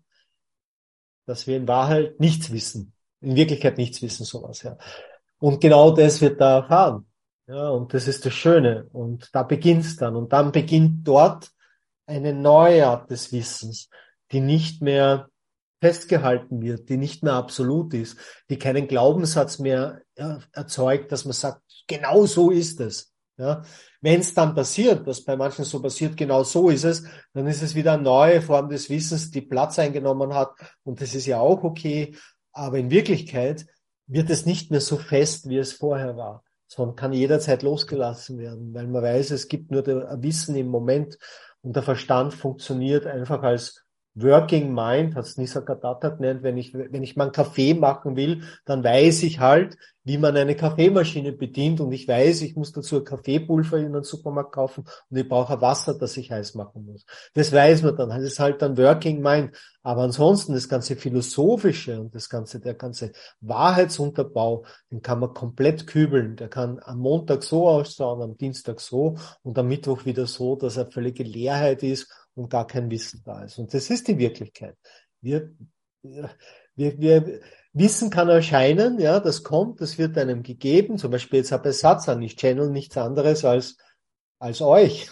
[SPEAKER 1] Dass wir in Wahrheit nichts wissen. In Wirklichkeit nichts wissen, sowas, ja. Und genau das wird da erfahren. Ja, und das ist das Schöne. Und da beginnt's dann. Und dann beginnt dort eine neue Art des Wissens, die nicht mehr festgehalten wird, die nicht mehr absolut ist, die keinen Glaubenssatz mehr ja, erzeugt, dass man sagt, genau so ist es. Ja, wenn es dann passiert, was bei manchen so passiert, genau so ist es, dann ist es wieder eine neue Form des Wissens, die Platz eingenommen hat und das ist ja auch okay, aber in Wirklichkeit wird es nicht mehr so fest, wie es vorher war, sondern kann jederzeit losgelassen werden, weil man weiß, es gibt nur das Wissen im Moment und der Verstand funktioniert einfach als Working Mind, hat es Nisargadatta genannt, wenn ich, wenn ich mal einen Kaffee machen will, dann weiß ich halt, wie man eine Kaffeemaschine bedient und ich weiß, ich muss dazu ein Kaffeepulver in einem Supermarkt kaufen und ich brauche Wasser, das ich heiß machen muss. Das weiß man dann, das ist halt dann Working Mind. Aber ansonsten das ganze Philosophische und das ganze, der ganze Wahrheitsunterbau, den kann man komplett kübeln. Der kann am Montag so ausschauen, am Dienstag so und am Mittwoch wieder so, dass er völlige Leerheit ist und gar kein Wissen da ist. Und das ist die Wirklichkeit. Wir, wir, wir, Wissen kann erscheinen, ja, das kommt, das wird einem gegeben. Zum Beispiel jetzt habe ich Satz an, ich channel nichts anderes als, als euch.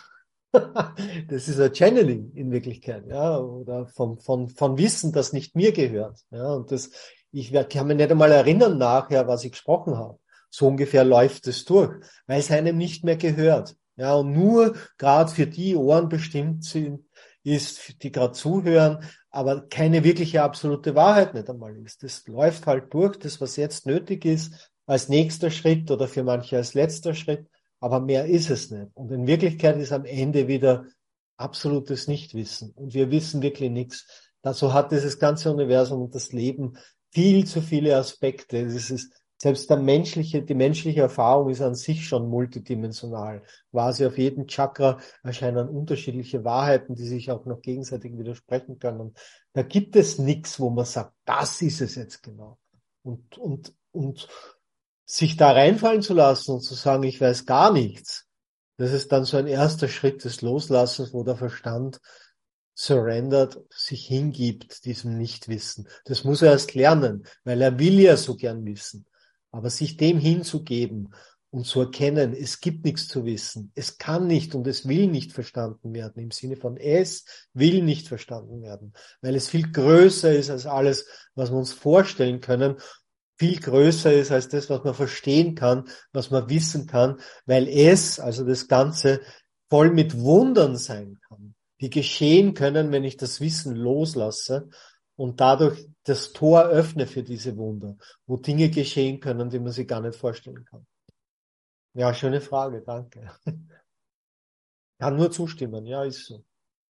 [SPEAKER 1] Das ist ein Channeling in Wirklichkeit, ja, oder von, von, von Wissen, das nicht mir gehört, ja, und das, ich kann mich nicht einmal erinnern nachher, was ich gesprochen habe. So ungefähr läuft es durch, weil es einem nicht mehr gehört, ja, und nur gerade für die Ohren bestimmt sind, ist, die gerade zuhören, aber keine wirkliche absolute Wahrheit nicht einmal ist. Das läuft halt durch, das, was jetzt nötig ist, als nächster Schritt oder für manche als letzter Schritt, aber mehr ist es nicht. Und in Wirklichkeit ist am Ende wieder absolutes Nichtwissen. Und wir wissen wirklich nichts. Dazu hat dieses ganze Universum und das Leben viel zu viele Aspekte. Es ist Selbst der menschliche, die menschliche Erfahrung ist an sich schon multidimensional. Quasi auf jedem Chakra erscheinen unterschiedliche Wahrheiten, die sich auch noch gegenseitig widersprechen können. Da gibt es nichts, wo man sagt, das ist es jetzt genau. Und, und, und sich da reinfallen zu lassen und zu sagen, ich weiß gar nichts, das ist dann so ein erster Schritt des Loslassens, wo der Verstand surrendert, sich hingibt diesem Nichtwissen. Das muss er erst lernen, weil er will ja so gern wissen. Aber sich dem hinzugeben und zu erkennen, es gibt nichts zu wissen, es kann nicht und es will nicht verstanden werden, im Sinne von es will nicht verstanden werden, weil es viel größer ist als alles, was wir uns vorstellen können, viel größer ist als das, was man verstehen kann, was man wissen kann, weil es, also das Ganze, voll mit Wundern sein kann, die geschehen können, wenn ich das Wissen loslasse und dadurch das Tor öffne für diese Wunder, wo Dinge geschehen können, die man sich gar nicht vorstellen kann. Ja, schöne Frage, danke. Kann nur zustimmen, ja, ist so.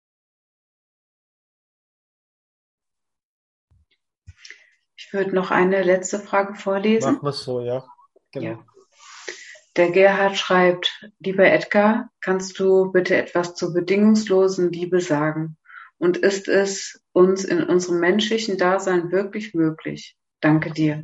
[SPEAKER 2] Ich würde noch eine letzte Frage vorlesen.
[SPEAKER 1] Machen wir es so, ja. Genau.
[SPEAKER 2] Ja. Der Gerhard schreibt, lieber Edgar, kannst du bitte etwas zur bedingungslosen Liebe sagen? Und ist es uns in unserem menschlichen Dasein wirklich möglich? Danke dir.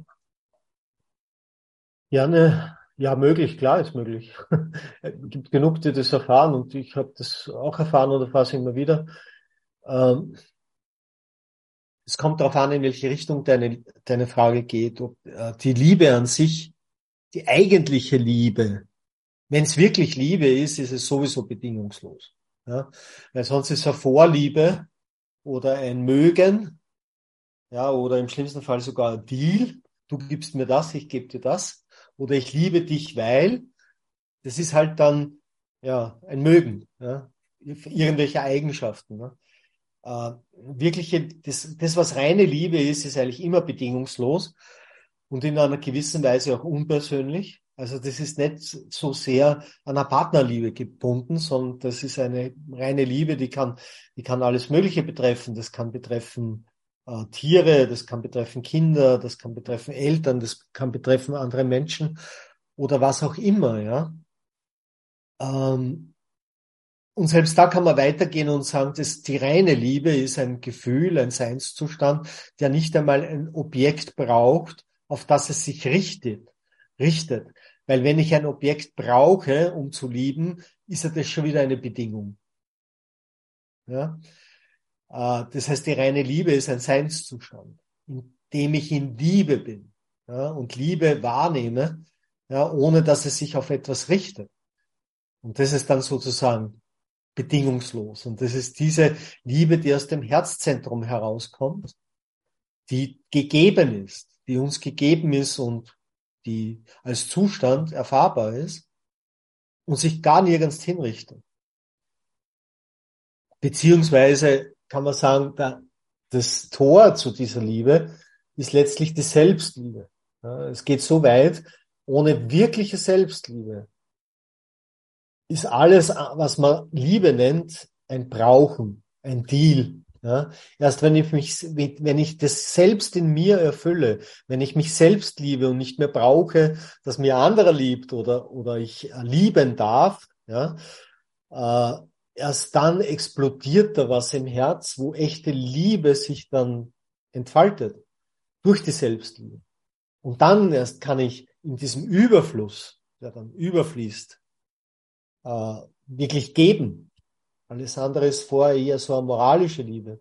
[SPEAKER 1] Ja, ne, ja, möglich, klar ist möglich. Es gibt genug, die das erfahren und ich habe das auch erfahren und erfahre es immer wieder. Ähm, es kommt darauf an, in welche Richtung deine, deine Frage geht. Ob äh, die Liebe an sich, die eigentliche Liebe, wenn es wirklich Liebe ist, ist es sowieso bedingungslos. Ja? Weil sonst ist es eine Vorliebe oder ein Mögen, ja, oder im schlimmsten Fall sogar ein Deal. Du gibst mir das, ich gebe dir das. Oder ich liebe dich, weil. Das ist halt dann ja ein Mögen, ja? Irgendwelche Eigenschaften. Ne? Äh, wirkliche, das, das, was reine Liebe ist, ist eigentlich immer bedingungslos und in einer gewissen Weise auch unpersönlich. Also das ist nicht so sehr an einer Partnerliebe gebunden, sondern das ist eine reine Liebe, die kann, die kann alles Mögliche betreffen. Das kann betreffen äh, Tiere, das kann betreffen Kinder, das kann betreffen Eltern, das kann betreffen andere Menschen oder was auch immer, ja. Ähm, und selbst da kann man weitergehen und sagen, dass die reine Liebe ist ein Gefühl, ein Seinszustand, der nicht einmal ein Objekt braucht, auf das es sich richtet, richtet. Weil wenn ich ein Objekt brauche, um zu lieben, ist ja das schon wieder eine Bedingung. Ja? Äh, das heißt, die reine Liebe ist ein Seinszustand, in dem ich in Liebe bin, ja? Und Liebe wahrnehme, ja, ohne dass es sich auf etwas richtet. Und das ist dann sozusagen bedingungslos. Und das ist diese Liebe, die aus dem Herzzentrum herauskommt, die gegeben ist, die uns gegeben ist und die als Zustand erfahrbar ist und sich gar nirgends hinrichtet. Beziehungsweise kann man sagen, das Tor zu dieser Liebe ist letztlich die Selbstliebe. Es geht so weit, ohne wirkliche Selbstliebe ist alles, was man Liebe nennt, ein Brauchen, ein Deal. Ja? Erst wenn ich mich, wenn ich das selbst in mir erfülle, wenn ich mich selbst liebe und nicht mehr brauche, dass mir anderer liebt oder, oder ich lieben darf, ja, äh, erst dann explodiert da was im Herz, wo echte Liebe sich dann entfaltet durch die Selbstliebe. Und dann erst kann ich in diesem Überfluss, der dann überfließt, äh, wirklich geben. Alles andere ist vorher eher so eine moralische Liebe.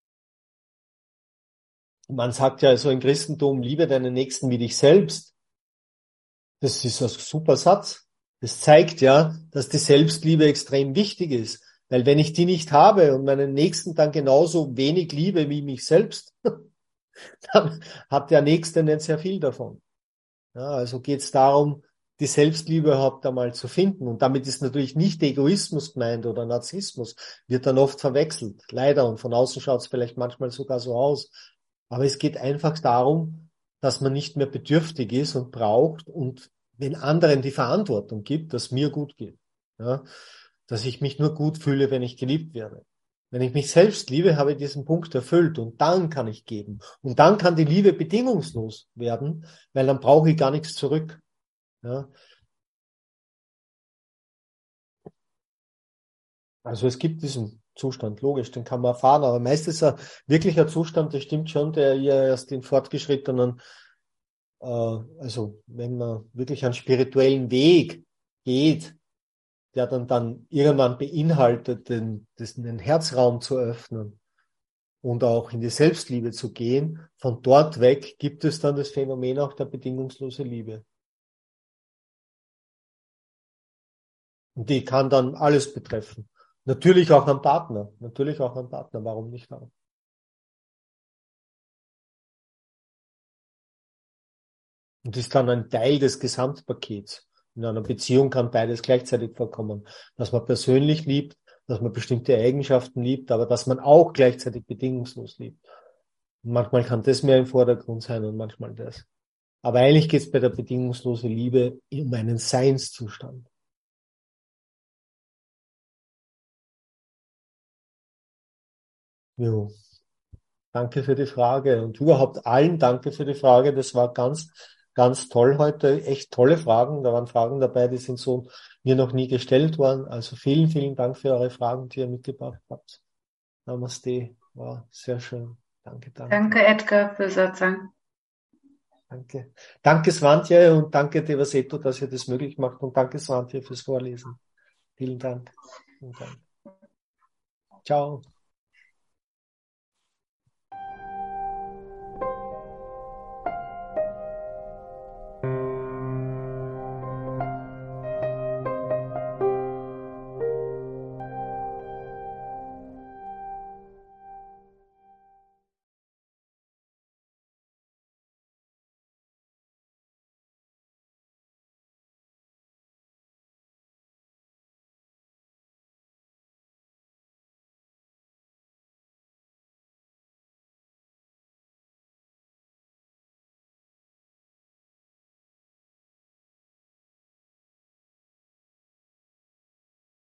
[SPEAKER 1] Man sagt ja so im Christentum, liebe deinen Nächsten wie dich selbst. Das ist ein super Satz. Das zeigt ja, dass die Selbstliebe extrem wichtig ist. Weil wenn ich die nicht habe und meinen Nächsten dann genauso wenig liebe wie mich selbst, dann hat der Nächste nicht sehr viel davon. Ja, also geht es darum, die Selbstliebe überhaupt einmal zu finden. Und damit ist natürlich nicht Egoismus gemeint oder Narzissmus, wird dann oft verwechselt. Leider. Und von außen schaut es vielleicht manchmal sogar so aus. Aber es geht einfach darum, dass man nicht mehr bedürftig ist und braucht und wenn anderen die Verantwortung gibt, dass mir gut geht. Ja, dass ich mich nur gut fühle, wenn ich geliebt werde. Wenn ich mich selbst liebe, habe ich diesen Punkt erfüllt und dann kann ich geben. Und dann kann die Liebe bedingungslos werden, weil dann brauche ich gar nichts zurück. Ja? Also es gibt diesen Zustand, logisch, den kann man erfahren, aber meist ist er wirklich ein Zustand, das stimmt schon, der ja erst in fortgeschrittenen, äh, also wenn man wirklich einen spirituellen Weg geht, der dann, dann irgendwann beinhaltet, den, den Herzraum zu öffnen und auch in die Selbstliebe zu gehen. Von dort weg gibt es dann das Phänomen auch der bedingungslosen Liebe. Und die kann dann alles betreffen. Natürlich auch am Partner. Natürlich auch am Partner. Warum nicht auch? Und ist dann ein Teil des Gesamtpakets. In einer Beziehung kann beides gleichzeitig vorkommen. Dass man persönlich liebt, dass man bestimmte Eigenschaften liebt, aber dass man auch gleichzeitig bedingungslos liebt. Und manchmal kann das mehr im Vordergrund sein und manchmal das. Aber eigentlich geht es bei der bedingungslosen Liebe um einen Seinszustand. Jo. Danke für die Frage und überhaupt allen danke für die Frage. Das war ganz, ganz toll heute. Echt tolle Fragen. Da waren Fragen dabei, die sind so mir noch nie gestellt worden. Also vielen, vielen Dank für eure Fragen, die ihr mitgebracht habt. Namaste. War sehr schön. Danke, danke.
[SPEAKER 2] Danke, Edgar, für Satsang.
[SPEAKER 1] Danke. Danke, Swantje, und danke, Devaseto, dass ihr das möglich macht. Und danke, Swantje, fürs Vorlesen. Vielen Dank. Vielen Dank. Ciao.